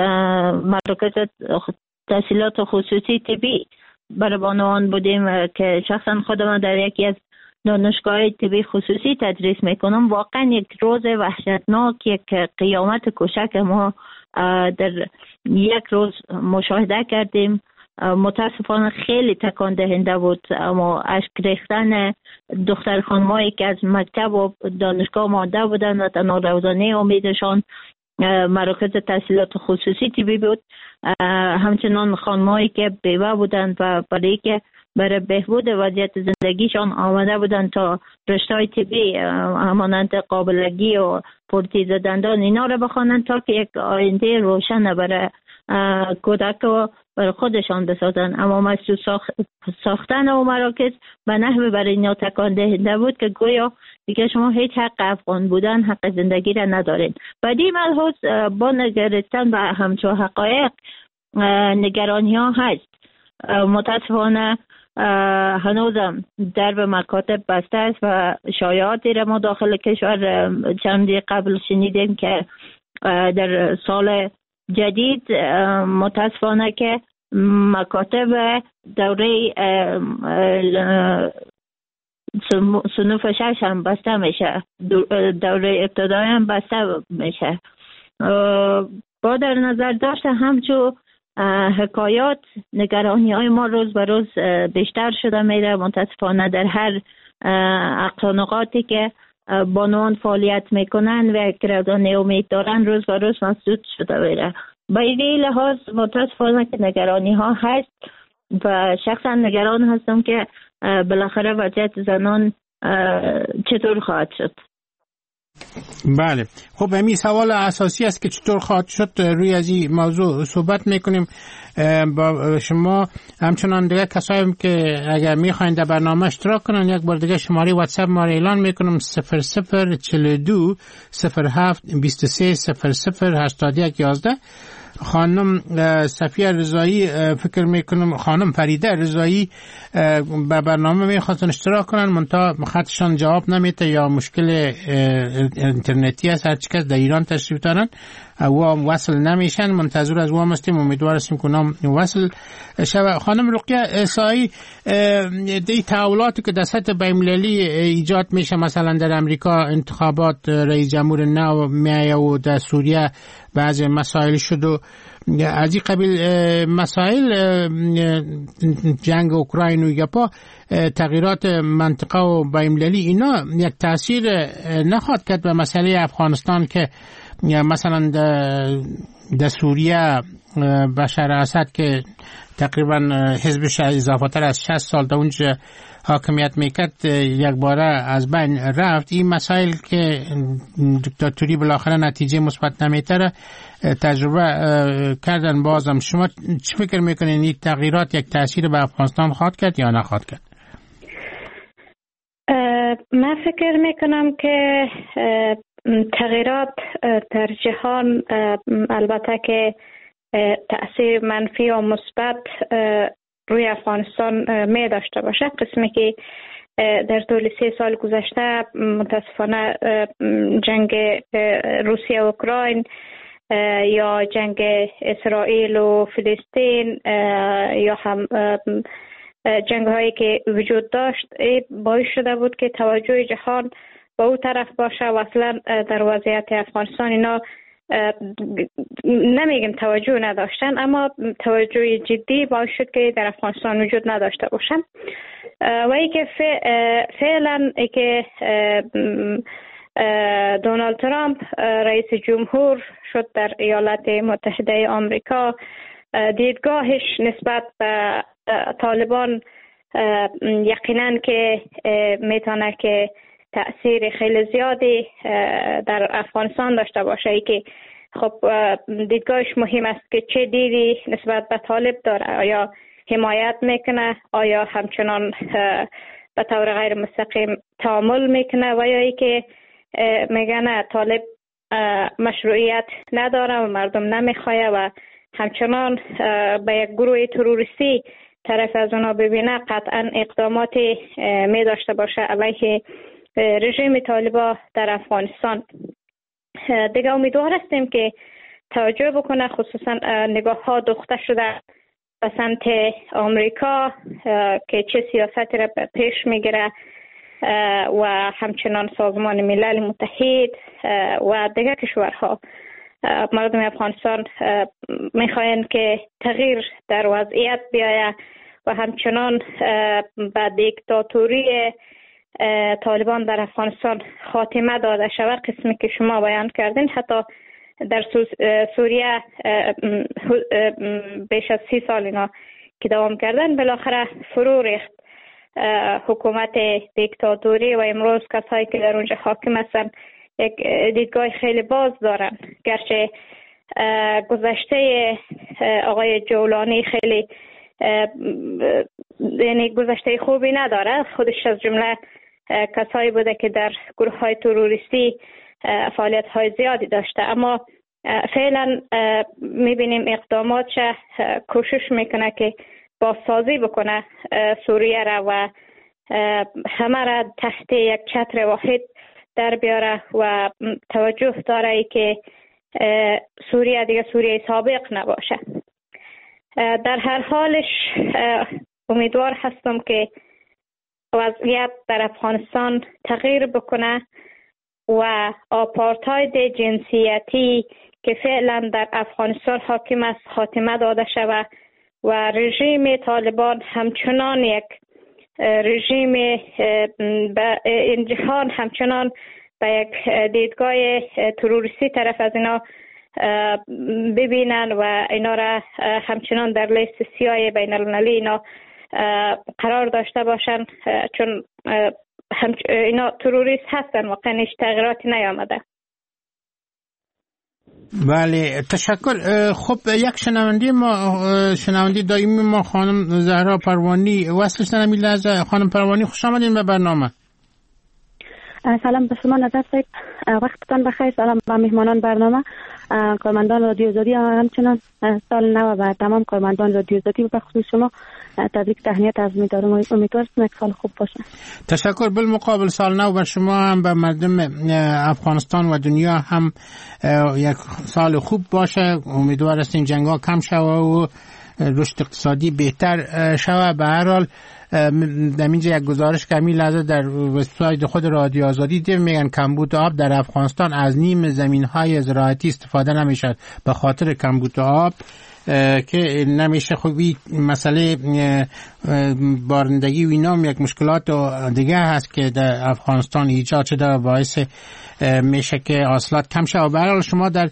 مراکز تحصیلات خصوصی طبی برای بانوان بودیم که شخصا خودم در یکی از دانشگاه طبی خصوصی تدریس میکنم. واقعا یک روز وحشتناک، یک قیامت کوچک ما در یک روز مشاهده کردیم. متاسفانه خیلی تکان دهنده بود، اما اشک ریختن دختر خانمایی که از مکتب و دانشگاه مانده بودن و تنها روزانه امیدشان مراکز تحصیلات خصوصی طبی بود، همچنان خانمایی که بیوه بودند و برای که برای بهبود وضعیت زندگیشان آمده بودند تا رشته‌های طبی همانند قابلگی و پروتز دندان اینا را بخوانند تا که یک آینده روشن برای کودک و برای خودشان بسازن. اما مسدود ساختن او مراکز به نحو برای اینا تکان دهنده بود که گویا دیگه شما هیچ حق افغان بودن، حق زندگی را ندارین. بعدی ملحوظ با نگرستن به همچون حقایق نگرانی ها هست. متاسفانه هنوزم درب مکاتب بسته است و شایعاتی را ما داخل کشور چندی قبل شنیدیم که در سال جدید متاسفانه که مکاتب دوره صنوف شش هم بسته میشه، دوره ابتدایی هم بسته میشه. با در نظر داشته همچون حکایات نگرانی های ما روز به روز بیشتر شده میره. متاسفانه در هر اقلانقاتی که بانوان فعالیت میکنن و کردن امید دارن روز به روز مسدود شده میره. با این لحاظ متاسفانه که نگرانی ها هست و شخصا نگران هستم که بالاخره وضعیت زنان چطور خواهد شد. بله، خب همین سوال اساسی است که چطور خواهد شد. روی از این موضوع صحبت میکنیم با شما. همچنان دیگه کسایی که اگر میخواین در برنامه اشتراک کنن یک بار دیگه شماره واتساپ ما را اعلان میکنم: صفر صفر چهل و دو صفر هفت بیست و سه صفر صفر هشتاد و یک یازده. خانم صفیه رضایی فکر میکنم خانم فریده رضایی به برنامه میخواستن اشتراک کنن، منتها خطشان جواب نمیده یا مشکل اینترنتی است. هر چی کس در ایران تشریف دارن و وصل نمیشن. منتظر از وام هستیم، امیدوار هستیم که نام وصل شود. خانم رقیه اسایی، دی تحولاتی که در سطح بین‌المللی ایجاد میشه، مثلا در امریکا انتخابات رئیس جمهور نو میایه و در سوریه بعضی مسائل شد و از این قبیل مسائل، جنگ اوکراین و یپا، تغییرات منطقه و بین‌المللی، اینا یک تاثیر نخواهد کرد به مسئله افغانستان که مثلا در سوریه بشار اسد که تقریبا حزبش اضافه تر از شصت سال در اونجا حاکمیت میکرد یک باره از بین رفت. این مسائل که دیکتاتوری بالاخره نتیجه مثبت نمیتره تجربه کردن. بازم شما چی فکر میکنین این تغییرات یک تاثیر به افغانستان خواهد کرد یا نخواهد کرد؟ من فکر میکنم که تغییرات در جهان البته که تأثیر منفی و مثبت روی افغانستان می داشته باشه. قسمی که در طول سه سال گذشته متاسفانه جنگ روسیه و اوکراین یا جنگ اسرائیل و فلسطین یا هم جنگ هایی که وجود داشت باعث شده بود که توجه جهان به او طرف باشه و اصلا در وضعیت افغانستان اینا نمیگم توجه نداشتن، اما توجه جدی باعث شد که در افغانستان وجود نداشته باشن. و ای که فعلا ای که دونالد ترامپ رئیس جمهور شد در ایالات متحده آمریکا، دیدگاهش نسبت به طالبان یقینا که میتونه که تأثیر خیلی زیادی در افغانستان داشته باشه. ای که خب دیدگاهش مهم است که چه دیدی نسبت به طالب داره، آیا حمایت میکنه، آیا همچنان به طور غیر مستقیم تعامل میکنه، و یا ای که میگه نه طالب مشروعیت نداره و مردم نمیخواه و همچنان به یک گروه تروریستی طرف از اونا ببینه، قطعا اقداماتی می داشته باشه علیه رژیم طالبان در افغانستان. دیگه امیدوار هستیم که توجه بکنه، خصوصا نگاه ها دوخته شده به سمت آمریکا که چه سیاستی را پیش میگیره و همچنان سازمان ملل متحد و دیگر کشورها. مردم افغانستان میخواین که تغییر در وضعیت بیاید و همچنان به دیکتاتوری طالبان در افغانستان خاتمه داده شود. قسمی که شما بیان کردین، حتی در سوریه بیش از سی سال اینا که دوام کردن بالاخره فرو ریخت حکومت دیکتاتوری و امروز کسایی که در اونجا حاکم هستن یک دیدگاه خیلی باز دارن. گرچه گذشته آقای جولانی خیلی یعنی گذشته خوبی نداره، خودش از جمله کسایی بوده که در گروه های تروریستی فعالیت های زیادی داشته، اما فعلا میبینیم اقداماتش کوشش میکنه که بازسازی بکنه سوریه را و همه را تحت یک چتر واحد در بیاره و توجه داره ای که سوریه دیگه سوریه سابق نباشه. در هر حالش امیدوار هستم که وضعیت در افغانستان تغییر بکنه و آپارتاید جنسیتی که فعلا در افغانستان حاکم است خاتمه داده شود و رژیم طالبان همچنان یک رژیم به این جهان همچنان به یک دیدگاه تروریستی طرف از اینا ببینن و اینا را همچنان در لیست سیاه بین المللی اینا قرار داشته باشن، چون اینا تروریست هستن، واقعا هیچ تغییراتی نیامده. بله تشکر. خب یک شنونده ما شنونده دائمی ما خانم زهرا پروانی وصلش در همین لحظه. خانم پروانی خوش آمدین به برنامه. سلام به شما نظر صاحب، وقتتان بخیر. سلام به مهمانان برنامه، کارمندان رادیو آزادی، همچنان سال نو و تمام کارمندان رادیو آزادی و بخصوص شما تبریک تهنیت از می‌دارم. امیدوارم یک سال خوب باشه. تشکر. بالمقابل سال نو بر شما هم به مردم افغانستان و دنیا هم یک سال خوب باشه. امیدوار هستیم جنگ‌ها کم شوه و رشد اقتصادی بهتر شوه. به هر حال در اینجا یک گزارش که همین لحظه در وبسایت خود رادیو آزادی دیم میگن کمبود آب در افغانستان از نیم زمین‌های زراعتی استفاده نمیشه به خاطر کمبود آب که نمیشه. خوبی مسئله بارندگی و اینا یک مشکلات دیگه هست که در افغانستان ایجاد شده و باعث میشه که حاصلات کم شه. و به هر حال شما در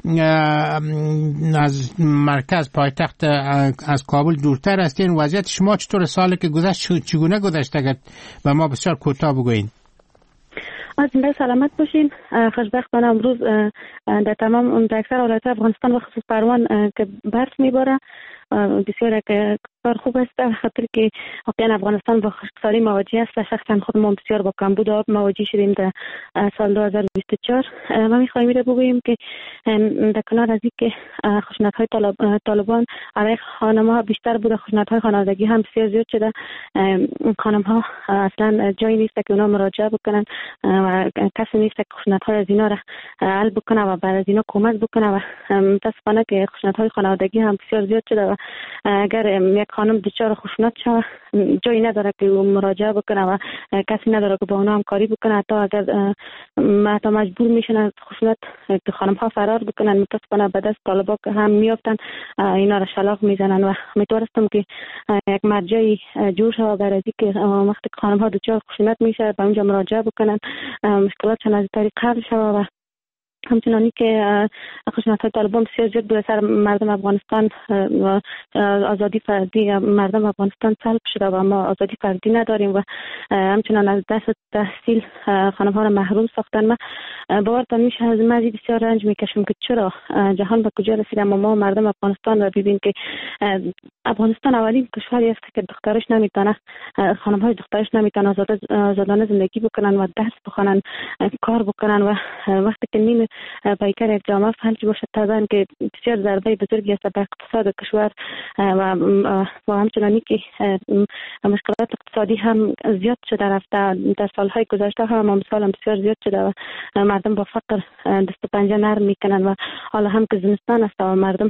از مرکز پایتخت از کابل دورتر هستین. وضعیت شما چطور؟ سالی که گذشت چگونه گذشت؟ اگر به ما بسیار کوتاه بگوین. از زنده سلامت باشین. خوشبختانه امروز در تمام در اکثر ولایات افغانستان و خصوص پروان که برف میباره بسیار کار خوب است، خاطر که واقعا افغانستان با خشکسالی مواجه است و شخصا خود ما بسیار با کمبود آب مواجه شدیم در سال دو هزار و بیست و چهار. ما میخواهیم را بگوییم که در کنار از اینکه خشونت‌های طالبان علیه خانم‌ها بیشتر بوده، خشونت‌های خانوادگی هم بسیار زیاد شده. خانم‌ها اصلا جایی نیست که اونا مراجعه بکنن و کسی نیست که خشونت‌های از اینا را حل بکنه و بعد از اینا کمک بکنه و متاسفانه که خشونت‌های خانوادگی هم بسیار زیاد شده و و اگر یک خانم دچار خشونت شود جایی نداره که مراجعه بکنه و کسی نداره که با اونها همکاری بکنه. حتی اگر حتی مجبور میشن از خشونت که خانم ها فرار بکنن، متاسفانه به دست طالبا که هم میافتن اینا را شلاق میزنن و امیدوارم که یک مرجعی جور شود برای اینکه وقتی خانم ها دچار خشونت میشه به اونجا مراجعه بکنن، مشکلاتشان از طریق حل شود. و همچنانی که خشونت‌های طالبان بسیار زیاد بر سر مردم افغانستان و آزادی فردی مردم افغانستان سلب شده و ما آزادی فردی نداریم و همچنان از دست تحصیل خانم‌ها را محروم ساختن. ما باورتان میشه از مزید بسیار رنج میکشیم که چرا جهان به کجا رسیده، اما ما مردم افغانستان را ببین که افغانستان اولین کشوری است که دخترش نمیتونه خانم‌های دخترش نمیتونه آزادانه زندگی بکنن و درس بخونن، کار بکنن و وقتی که نیم پیکر یک جامعه فلج باشد طبعا که بسیار ضربه بزرگی است به اقتصاد کشور و و همچنانی که مشکلات اقتصادی هم زیاد شده رفته. در سالهای گذشته هم مثال هم بسیار زیاد شده و مردم با فقر دست و پنجه نرم میکنن و حالا هم که زمستان است و مردم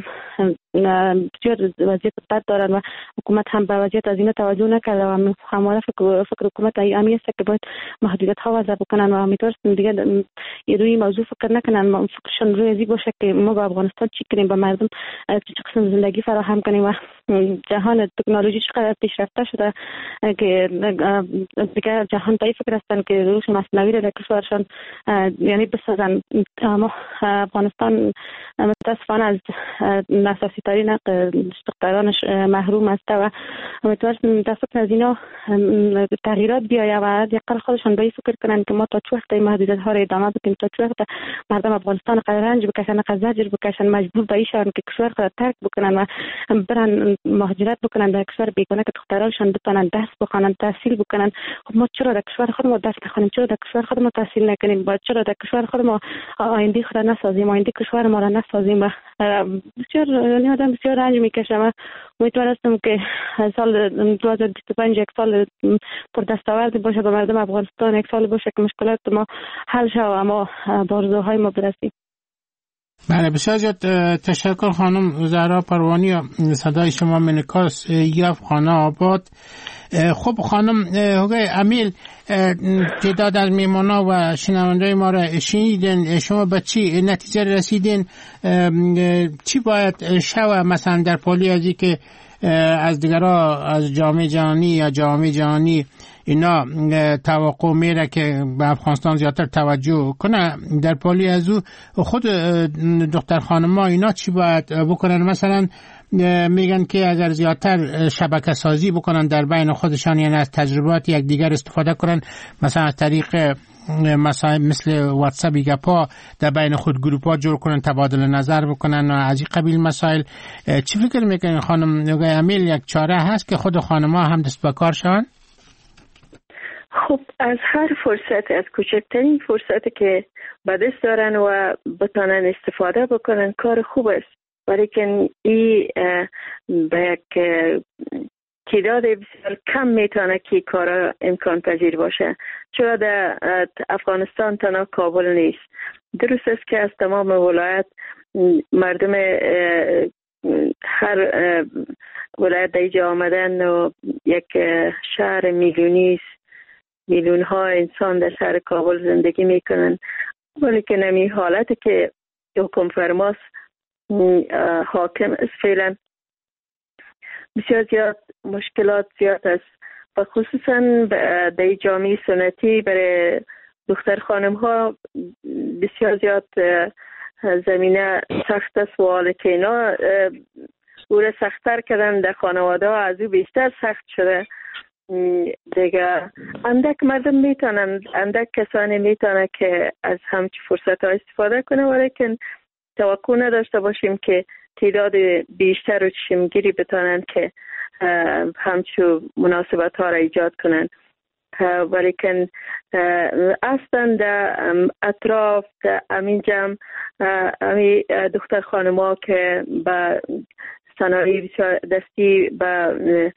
بسیار وضعیت بد دارن و حکومت هم به وضعیت از این توجه نکرده و همواره فکر فکر حکومت امی است که باید محدودیت ها وضع بکنن و امیدوارم دیگه روی موضوع فکر نکنن، فکرشون روی ازی باشه که ما با افغانستان چی کنیم، با مردم چه قسم زندگی فراهم کنیم. و جهان تکنولوژی چقدر پیشرفته شده که دیگه جهان پای فکر هستن که روش مصنوعی را در کشورشان یعنی بسازن. اما افغانستان متاسفانه از اساسی ترین دخترانش محروم است و امیدوارم متاسفانه از اینا تغییرات بیاید و یقل خودشان به فکر کنن که ما تا چه وقت محدودیت ها را ادامه بدیم، تا چه وقت مردم افغانستان قدر رنج بکشن، قدر زجر بکشن، مجبور به این شون که کشور خود ترک بکنن و برن مهاجرت بکنن در کشور بیگانه که دخترانشان بتونن درس بخونن، تحصیل بکنن. خب ما چرا در کشور خود ما درس بخونیم، چرا در کشور خود ما تحصیل نکنیم، با چرا در کشور خود ما آینده خود نسازیم، آینده کشور ما را نسازیم؟ و بسیار یعنی آدم بسیار رنج میکشه. و امیدوار هستم که سال دو هزار و بیست و پنج یک سال پر دستاورد باشه به مردم افغانستان، یک سال باشه که مشکلات ما حل شه و ما با آرزوهای ما برسیم. بله بسیار زیاد تشکر خانم زهرا پروانی. صدای شما منکاس یاف خانه آباد. خب خانم هوگای امیل، تعداد از میمانا و شنونده ما را شنیدین، شما به چی نتیجه رسیدین؟ چی باید شوه مثلا در پالی ازی که از دیگرها از جامعه جهانی یا جامعه جهانی اینا توقع میره که به افغانستان زیادتر توجه کنه، در پالی از او خود دختر خانم‌ها اینا چی باید بکنن؟ مثلا میگن که اگر زیادتر شبکه سازی بکنن در بین خودشان، یعنی از تجربات یک دیگر استفاده کنن، مثلا از طریق مثلا مثل واتساپ گپا در بین خود گروپ‌ها جور کنن، تبادل نظر بکنن و از این قبیل مسائل. چی فکر میکنین خانم نگاه امیل یک چاره هست که خود خانم‌ها هم دست به کار شون؟ خب از هر فرصت، از کوچکترین فرصتی که به دست دارن و بتانن استفاده بکنن کار خوب است، ولی که این به یک تعداد بسیار کم میتونه که کار امکان پذیر باشه، چرا در افغانستان تنها کابل نیست. درست است که از تمام ولایت مردم هر ولایت دیجا آمدن و یک شهر میلیونی است، میلیون ها انسان در شهر کابل زندگی میکنن، ولی که نمی حالت که حکم فرماست حاکم است فعلا بسیار زیاد مشکلات زیاد است و خصوصا در جامعه سنتی برای دختر خانم ها بسیار زیاد زمینه سخت است و حالا که اینا او را سخت‌تر کردن در خانواده ها از او بیشتر سخت شده دیگه. اندک مردم میتونن، اندک کسانی میتونن که از همچی فرصت ها استفاده کنه، ولیکن توقع نداشته باشیم که تعداد بیشتر و چشمگیری بتونن که همچو مناسبت ها را ایجاد کنن. ولیکن اصلا در اطراف در امین جمع امی دختر خانم ها که با صنایع بسیار دستی با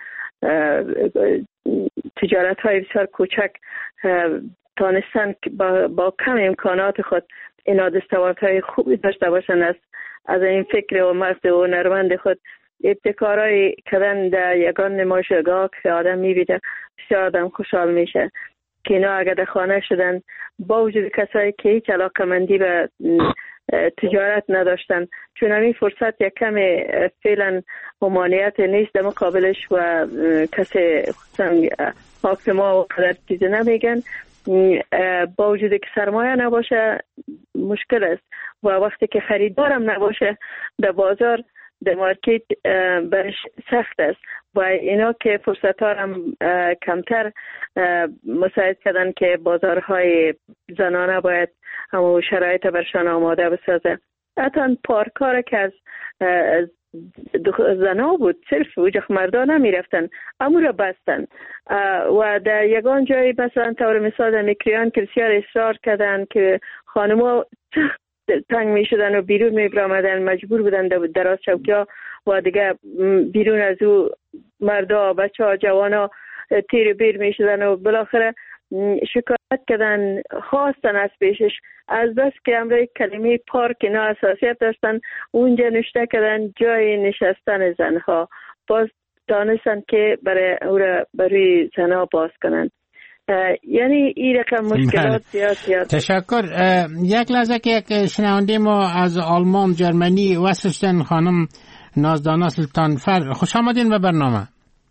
تجارت های بسیار کوچک تانستن با, با کم امکانات خود اینا دستاوردهای خوبی داشته باشند، از از این فکر و مغز و هنرمند خود ابتکارهای کردن در یگان نمایشگاه که آدم میبینه بسیار آدم خوشحال میشه که اینا اگر در خانه شدن با وجود کسایی که هیچ علاقمندی به تجارت نداشتن، چون همین فرصت یک کم فعلا ممانعت نیست در مقابلش و کسی حاکما و قدر چیزی نمیگن. با وجود که سرمایه نباشه مشکل است و وقتی که خریدارم نباشه در بازار در مارکت برش سخت است و اینا که فرصت ها هم کمتر مساعد کردن که بازارهای زنانه باید همون شرایط برشان آماده بسازه. حتی پارکار که از زنا بود صرف وجه مردان نمی رفتن امو را بستن و در یگان جایی مثلا طور مثال در میکریان که بسیار اصرار کردن که خانم‌ها سخت تنگ می شدن و بیرون می برامدن، مجبور بودن دراز چوکی ها و دیگه بیرون از او مردا بچه ها جوان ها تیر بیر می شدن و بالاخره شکایت کردن، خواستن از پیشش از بس که امروی کلمه پارک اینا اساسیت داشتن اونجا نشته کردن جای نشستن زنها، باز دانستن که برای او را برای زنها باز کنن. یعنی این رقم مشکلات زیاد زیاد. تشکر. یک لحظه که یک شنونده ما از آلمان جرمنی وصلشتن، خانم نازدانا سلطان فر، خوش آمدین به برنامه.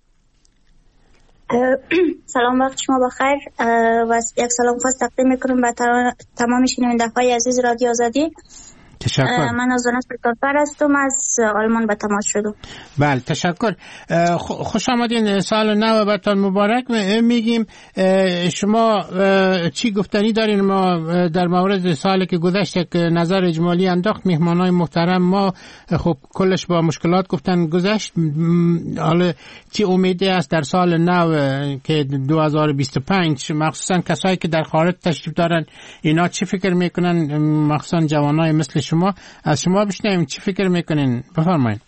سلام، وقت شما بخیر و یک سلام خاص تقدیم میکنم به تمام شنونده های عزیز رادیو آزادی. تشکر. من نازدانا سلطانفر هستم، از آلمان به تماس شدم. بله تشکر. خوش آمدین، سال نو براتون مبارک میگیم. شما چی گفتنی دارین؟ ما در مورد سالی که گذشته که نظر اجمالی انداخت مهمانای محترم ما، خب کلش با مشکلات گفتن گذشت. حالا چی امیدی است در سال نو که دو هزار و بیست و پنج، مخصوصا کسایی که در خارج تشریف دارن اینا چی فکر میکنن؟ مخصوصا جوانای مثل شما، از شما بشنویم چی فکر میکنین؟ بفرمایید.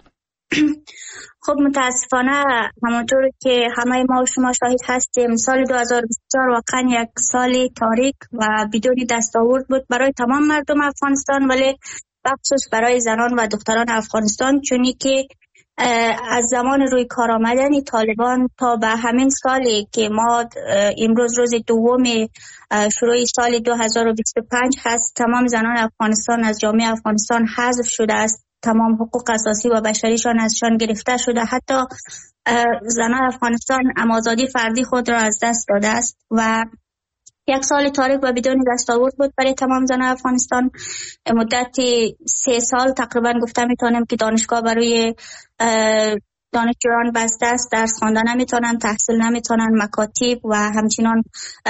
خب متاسفانه همونطور که همه ما و شما شاهد هستیم، سال دو هزار و بیست و چهار واقعا یک سال تاریک و بدون دستاورد بود برای تمام مردم افغانستان، ولی بخصوص برای زنان و دختران افغانستان، چونی که از زمان روی کار آمدن طالبان تا به همین سالی که ما امروز روز دوم شروع سال دو هزار و بیست و پنج هست، تمام زنان افغانستان از جامعه افغانستان حذف شده است، تمام حقوق اساسی و بشریشان ازشان گرفته شده، حتی زنان افغانستان آزادی فردی خود را از دست داده است و یک سال تاریک و بدون دستاورد بود برای تمام زنان افغانستان. مدت سه سال تقریبا گفته میتونم که دانشگاه برای دانشجویان بسته است، درس خواندن نمیتونن، تحصیل نمیتونن، مکاتب و همچنان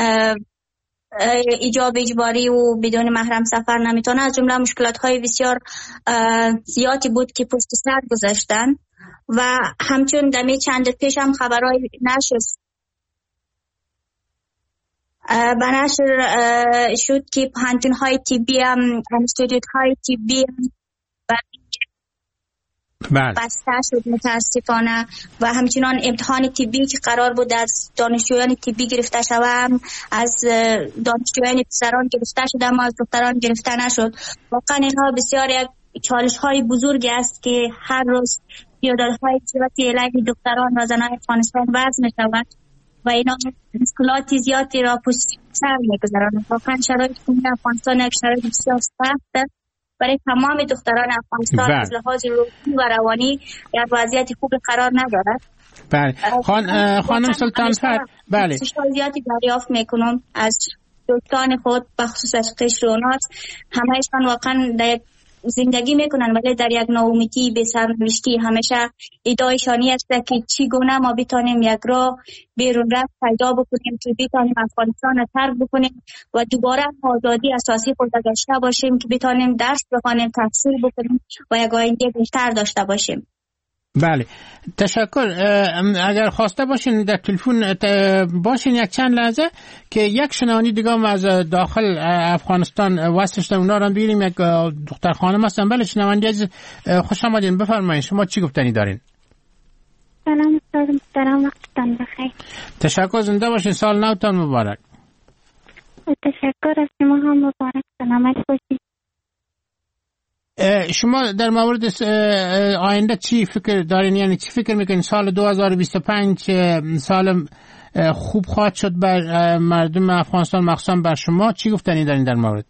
ایجاب اجباری و بدون محرم سفر نمیتونن. از جمله مشکلات های بسیار زیادی بود که پشت سر گذاشتن و همچون دمی چند پیش هم خبرهای نشر به نشر شد که پانتون های طبی هم، انستیتوت های طبی بله. بسته شد متاسفانه و همچنان امتحان طبی که قرار بود از دانشجویان طبی گرفته شود از دانشجویان پسران گرفته شد اما از دختران گرفته نشد. واقعا اینها بسیار یک چالش های بزرگی است که هر روز پیاده‌های زیادی علیه دختران و زنان افغانستان وضع می شود و اینا مشکلات زیادی را پشت سر می‌گذارند. واقعا شرایط کنونی افغانستان یک شرایط بسیار سخت برای تمام دختران افغانستان از لحاظ روحی و روانی یک وضعیت خوب قرار ندارد. بله خان خانم سلطان فر، بله زیادی دریافت میکنم از دوستان خود بخصوص از قشر و ناز، همه‌شان واقعا در زندگی میکنن ولی در یک ناامیدی به سرنوشتی. همیشه ادعایشانی است که چگونه ما بتانیم یک راه بیرون رفت پیدا بکنیم که بتانیم افغانستان را ترک بکنیم و دوباره آزادی اساسی خود را داشته باشیم که بتانیم درس بخوانیم، تحصیل بکنیم و یک آینده بهتر داشته باشیم. بله تشکر. اگر خواسته باشین در تلفن باشین یک چند لحظه که یک شنوانی دیگه هم از داخل افغانستان وصلش اونا رو بگیریم. یک دختر خانم هستن. بله شنوانی عزیز خوش آمدین، بفرمایید شما چی گفتنی دارین؟ سلام استاد محترم، وقتتان بخیر. تشکر، زنده باشین، سال نوتان مبارک. تشکر، از شما هم مبارک، سلامت باشید. شما در مورد آینده چی فکر دارین؟ یعنی چی فکر میکنین سال دو هزار و بیست و پنج سال خوب خواهد شد بر مردم افغانستان، مخصوصا بر شما؟ چی گفتنی دارین در مورد؟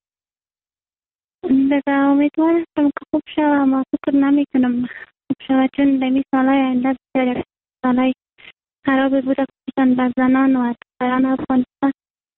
دیگه امیدوار هستم که خوب شد، اما فکر نمی کنم خوب شد، چون در این سالهای آینده بسیار سالهای خرابی بوده کشتن به زنان و دختران افغانستان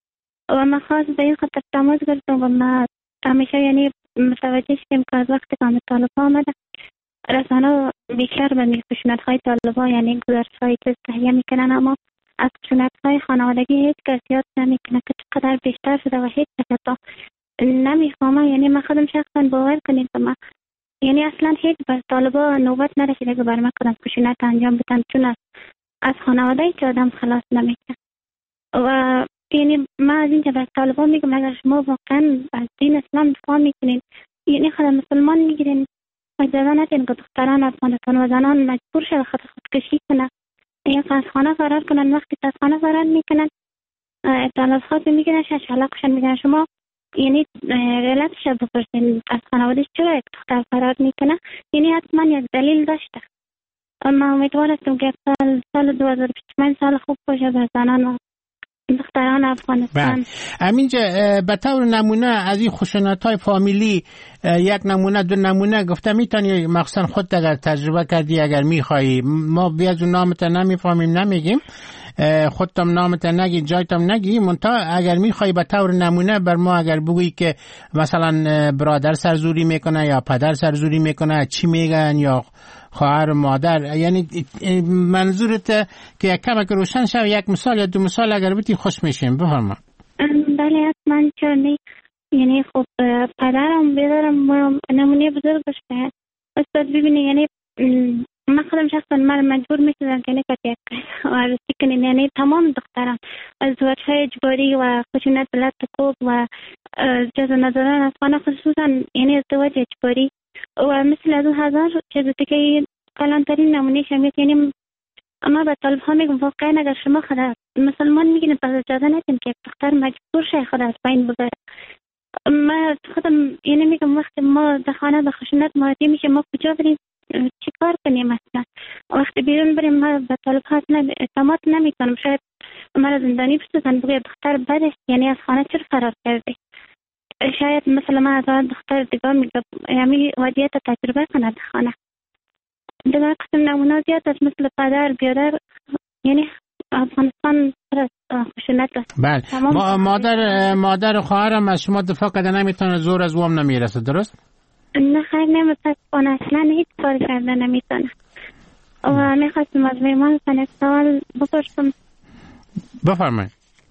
و من خواست به این خاطر تماس گرفتم و من همیشه یعنی متوجه شدیم که از وقتی که طالبان آمده رسانه بیشتر به می خشونت‌های طالبان یعنی گزارش‌های چیز تهیه میکنن، اما از خشونت‌های خانوادگی هیچ کس یاد نمیکنه که چقدر بیشتر شده و هیچ کس تا نمیفهمه. یعنی من خودم شخصا باور کنید که من یعنی اصلا هیچ بر طالبان نوبت نرسیده که بر من کدام خشونت انجام بدن، چون از از خانواده هیچ آدم خلاص نمیشه. و یعنی من از اینکه بر طالبان میگم اگر شما واقعا از دین اسلام دفاع میکنین، یعنی خود مسلمان میگیرین، اجازه ندین که دختران افغانستان و زنان مجبور شد خود خودکشی کنن یا از خانه فرار کنن. وقتی از خانه فرار میکنن اطلاعات خاصی میگیرن، شلاقشان میگن. شما یعنی علتش بپرسین از خانوادهش چرا یک دختر فرار میکنه، یعنی حتما یک دلیل داشته. اما امیدوار هستم که سال سال دو هزار و بیست و پنج سال خوب باشه بر زنان و دختران افغانستان. همینجا به طور نمونه از این خشونت‌های فامیلی یک نمونه دو نمونه گفته میتونی مخصوصا خود اگر تجربه کردی اگر میخوایی، ما بیاد نامت نمیفهمیم نمیگیم، خودتم نامت نگی جایتم نگی، منتها اگر میخوای به طور نمونه بر ما اگر بگویی که مثلا برادر سرزوری میکنه یا پدر سرزوری میکنه چی میگن، یا خواهر مادر، یعنی منظورت که کمک روشن شد یک مثال یا دو مثال اگر بودی خوش میشیم. بفرما. بله حتما، چون یعنی خب پدرم بیدارم نمونه بزرگ باشه استاد ببینی، یعنی من خودم شخصا من مجبور میشدم که نکت یک عرضی کنیم، یعنی تمام دختران از ازدواج‌های اجباری و خشونت بلد کوب و جز ندارن افغان خصوصا یعنی ازدواج اجباری و مثل از اون هزار چیزی که کلانترین نمونه شمید. یعنی اما به طالب ها میگم واقعا اگر شما خود مسلمان میگین پس اجازه ندین که دختر مجبور شه خود از بین ببره. ما خودم یعنی میگم وقتی ما در خانه به خشونت مواجه میشه ما کجا بریم چی کار کنیم؟ مثلا وقتی بیرون بریم ما به طالب ها اعتماد نمیکنم، شاید مرا زندانی بسازن بگه دختر بدش یعنی از خانه چرا فرار کرده، شاید مثلا من از دختر دیگه میگم یعنی وضعیت تجربه کنه در خانه. دیگه قسم نمونه زیاد است مثل پدر بیادر، یعنی افغانستان پر خشونت است. بله ما مادر مادر خواهرم از شما دفاع کرده نمیتونه، زور از وام نمیرسه، درست؟ نه خیر نمیتونه، اصلا هیچ کار کرده نمیتونه. و میخواستم از میمان سن یک سوال بپرسم. بفرمایید.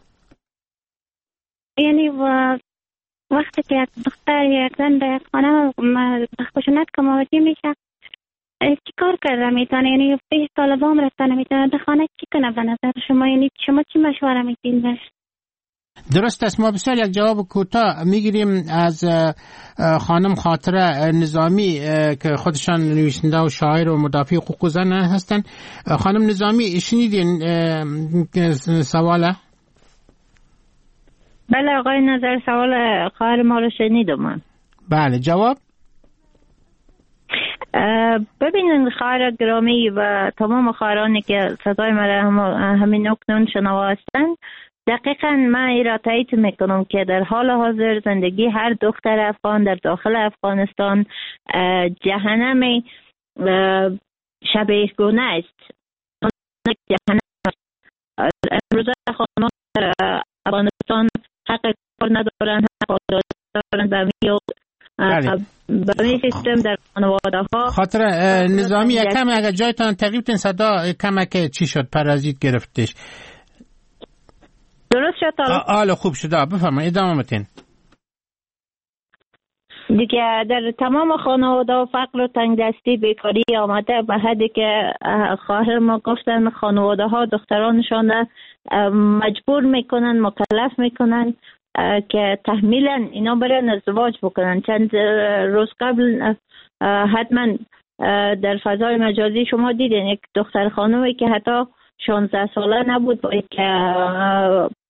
یعنی و وقتی که یک دختر یک زن در یک خانه خشونت که مواجه میشه چی کار کرده میتونه؟ یعنی به طالبان رسانه میتونه در خانه چی کنه به نظر شما؟ یعنی شما چی مشوره میدین بهش؟ درست است. ما بسیار یک جواب کوتاه میگیریم از خانم خاطره نظامی که خودشان نویسنده و شاعر و مدافع حقوق زن هستن. خانم نظامی شنیدین سواله؟ بله آقای نظر سوال خواهر ما رو شنیدم من. بله جواب؟ ببینید خواهر گرامی و تمام خواهرانی که صدای من همین نکنون شنوا هستن، دقیقا من ای را تایید میکنم که در حال حاضر زندگی هر دختر افغان در داخل افغانستان جهنم شبیه گونه است. جهنم امروز خانمان در افغانستان حق کار ندارن، حق دارن به میو به می سیستم در خانواده ها. خاطر نظامی یکم اگر جایتان تقریب تن صدا کمک چی شد پرازیت گرفتش؟ درست شد حالا خوب شده. بفرمایید ادامه بدین. دیگه در تمام خانواده و فقر و تنگ دستی بیکاری آمده به حدی که خواهر ما گفتن خانواده ها دخترانشان مجبور میکنن، مکلف میکنن که تحمیلا اینا برن ازدواج بکنن. چند روز قبل حتما در فضای مجازی شما دیدین یک دختر خانومی که حتی شانزده ساله نبود باید که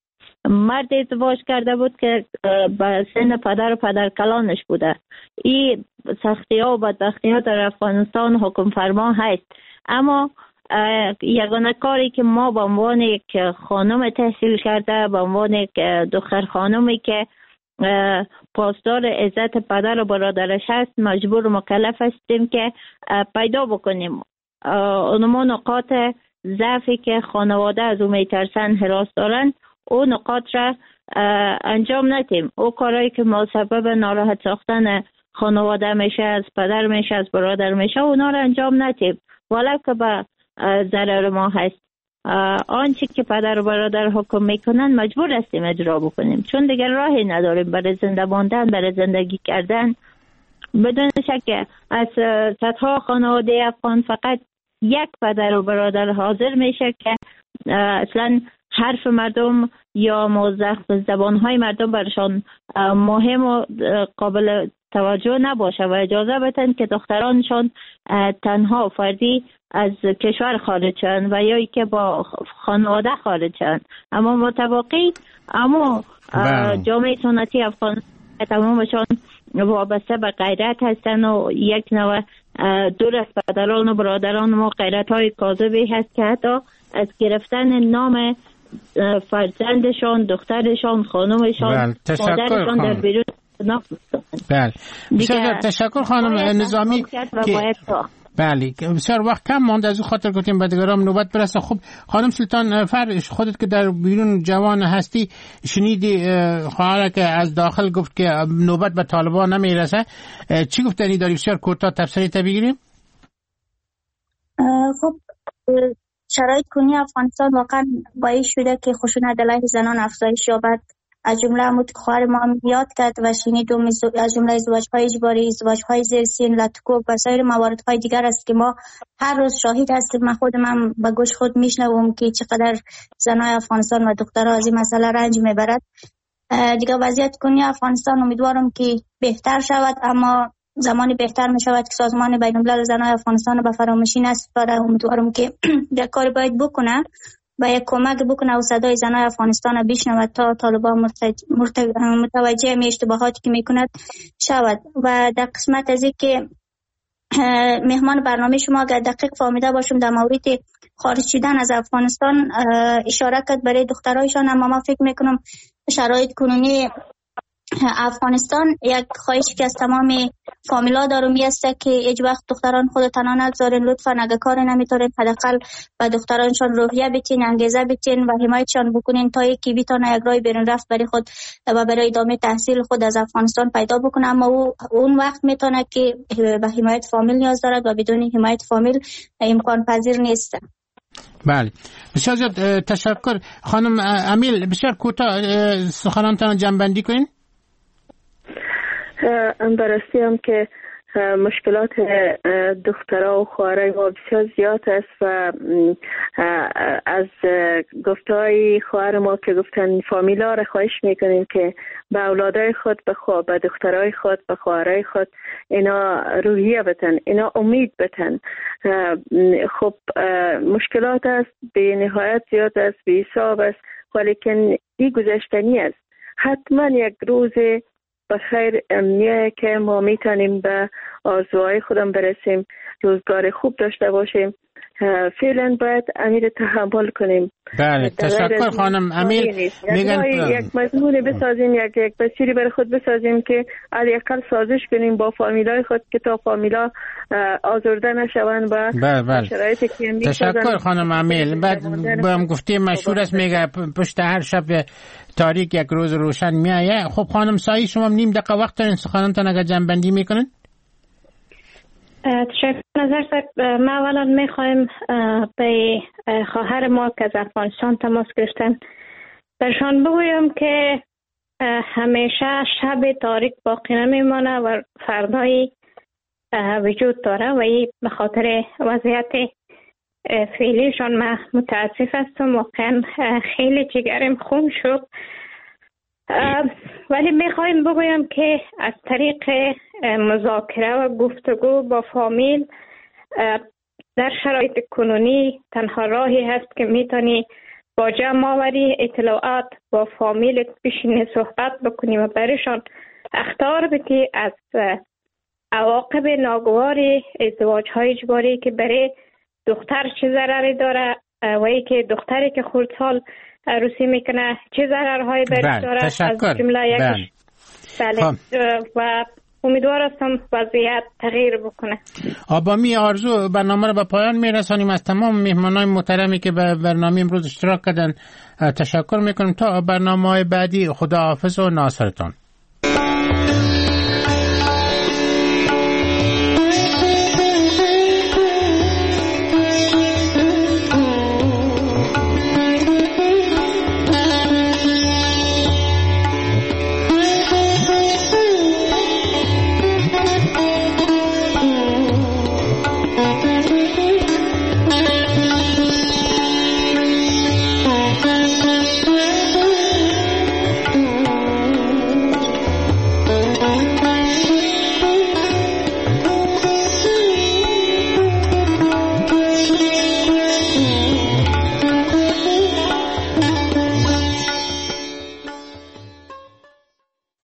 مرد ازدواج کرده بود که به سن پدر و پدر کلانش بوده. این سختی ها و بدبختی ها در افغانستان حکم فرما هست، اما یگانه کاری که ما به عنوان یک خانم تحصیل کرده، به عنوان یک دختر خانمی که پاسدار عزت پدر و برادرش هست، مجبور و مکلف هستیم که پیدا بکنیم اونما نقاط ضعفی که خانواده از او میترسن، حراس دارن، او نقاط را انجام ندیم. او کارهایی که ما سبب ناراحت ساختن خانواده میشه، از پدر میشه، از برادر میشه، اونا را انجام ندیم ولو که به ضرر ما هست. آنچه که پدر و برادر حکم میکنن مجبور هستیم اجرا بکنیم، چون دیگر راهی نداریم برای زنده ماندن، برای زندگی کردن. بدون شک از صدها خانواده افغان فقط یک پدر و برادر حاضر میشه که اصلا حرف مردم یا موضح زبانهای مردم برشان مهم و قابل توجه نباشه و اجازه بدن که دخترانشان تنها فردی از کشور خارج شن و یا که با خانواده خارج شن. اما متواقی اما جامعه سنتی افغان تمامشان وابسته به غیرت هستن و یک نوع دور از پدران و برادران ما غیرت های کاذبی هست که حتی از گرفتن نام فرزندشان، دخترشان، خانمشان، مادرشان در بیرون بله. بسیار تشکر خانم نظامی که بله بسیار وقت کم مانده، از او خاطر گفتیم به دیگران نوبت برسه. خب خانم سلطان فرش، خودت که در بیرون جوان هستی شنیدی خواهر که از داخل گفت که نوبت به طالبان نمیرسه، چی گفتنی داری؟ بسیار کوتاه تفسیری تا بگیریم. خب شرایط کنونی افغانستان واقعا باعث شده که خشونت علیه زنان افزایش یابد. از جمله همون خواهر ما هم یاد کرد و شنیدم از جمله ازدواج‌های اجباری، ازدواج‌های زیر سن، لطکوب و سایر مواردهای دیگر است که ما هر روز شاهد هستیم. من خودم هم به گوش خود میشنوم که چقدر زنای افغانستان و دخترها از این مسئله رنج میبرد. دیگه وضعیت کنونی افغانستان امیدوارم که بهتر شود، اما زمانی بهتر می شود که سازمان بین‌الملل زنای افغانستان به فراموشی نسپاره. امیدوارم که یک کاری باید بکنه و یک کمک بکنه و صدای زنای افغانستان بشنود تا طالبان متوجه می اشتباهاتی که میکند شود. و در قسمت از این که مهمان برنامه شما اگر دقیق فهمیده باشم در مورد خارج شدن از افغانستان اشاره کرد برای دخترایشان، اما من فکر میکنم شرایط کنونی افغانستان یک خواهشی که از تمام فامیلا دارم میسته که هیچ وقت دختران خود تنها نگذارین، لطفا اگه کار نمیتونین حداقل به دخترانشان روحیه بتین، انگیزه بتین و حمایتشان بکنین تا یکی بتونه یک راه بیرون رفت برای خود و برای ادامه تحصیل خود از افغانستان پیدا بکنه. اما او اون وقت میتونه که به حمایت فامیل نیاز دارد و بدون حمایت فامیل امکان پذیر نیست. بله بسیار زیاد تشکر خانم امیل. بسیار کوتاه سخنانتان جمع‌بندی کنین. براستی هم که مشکلات دخترها و خواهرای ما بسیار زیاد است و از گفتهای خواهر ما که گفتن فامیلا را خواهش میکنیم که به اولادای خود به خود به دخترای خود به خواهرای خود اینا روحیه بتن، اینا امید بتن. خب مشکلات است به نهایت زیاد است، به حساب است، ولیکن این گذشتنی است. حتما یک روز بخیر امنیه که ما میتونیم به آرزوهای خودم برسیم، روزگار خوب داشته باشیم. فعلا باید امیر تحمل کنیم. بله تشکر خانم امیر. میگن یک مضمون بسازیم، یک یک بسیاری برای خود بسازیم که حداقل سازش کنیم با فامیلای خود که تا فامیلا آزرده نشوند و بله بله. شرایطی که میسازن. تشکر خانم امیر. بعد با هم گفتیم مشهور است میگه پشت هر شب تاریک یک روز روشن میایه. خب خانم سایی شما نیم دقیقه وقت دارین سخنانتان اگر جمع بندی میکنن. تشکر نظر صاحب. ما اولا میخوایم به خواهر ما که از افغانستان تماس گرفتن برشان بگویم که همیشه شب تاریک باقی نمیمانه و فردایی وجود داره و این به خاطر وضعیت فعلیشان من متاسف هستم. واقعا خیلی جگرم خون شد، ولی میخوایم بگویم که از طریق مذاکره و گفتگو با فامیل در شرایط کنونی تنها راهی هست که میتونی با جمع آوری اطلاعات با فامیل بشینه صحبت بکنیم و برایشان اخطار بدی از عواقب ناگوار ازدواج های اجباری که برای دختر چه ضرری داره و ای که دختری که خردسال عروسی میکنه چه ضررهایی برش داره. تشکر. از جمله یکش بله. و امیدوار هستم وضعیت تغییر بکنه. با می آرزو برنامه رو به پایان میرسانیم. از تمام مهمانان محترمی که به برنامه امروز اشتراک کردن تشکر میکنم. تا برنامه های بعدی خداحافظ و ناصرتان.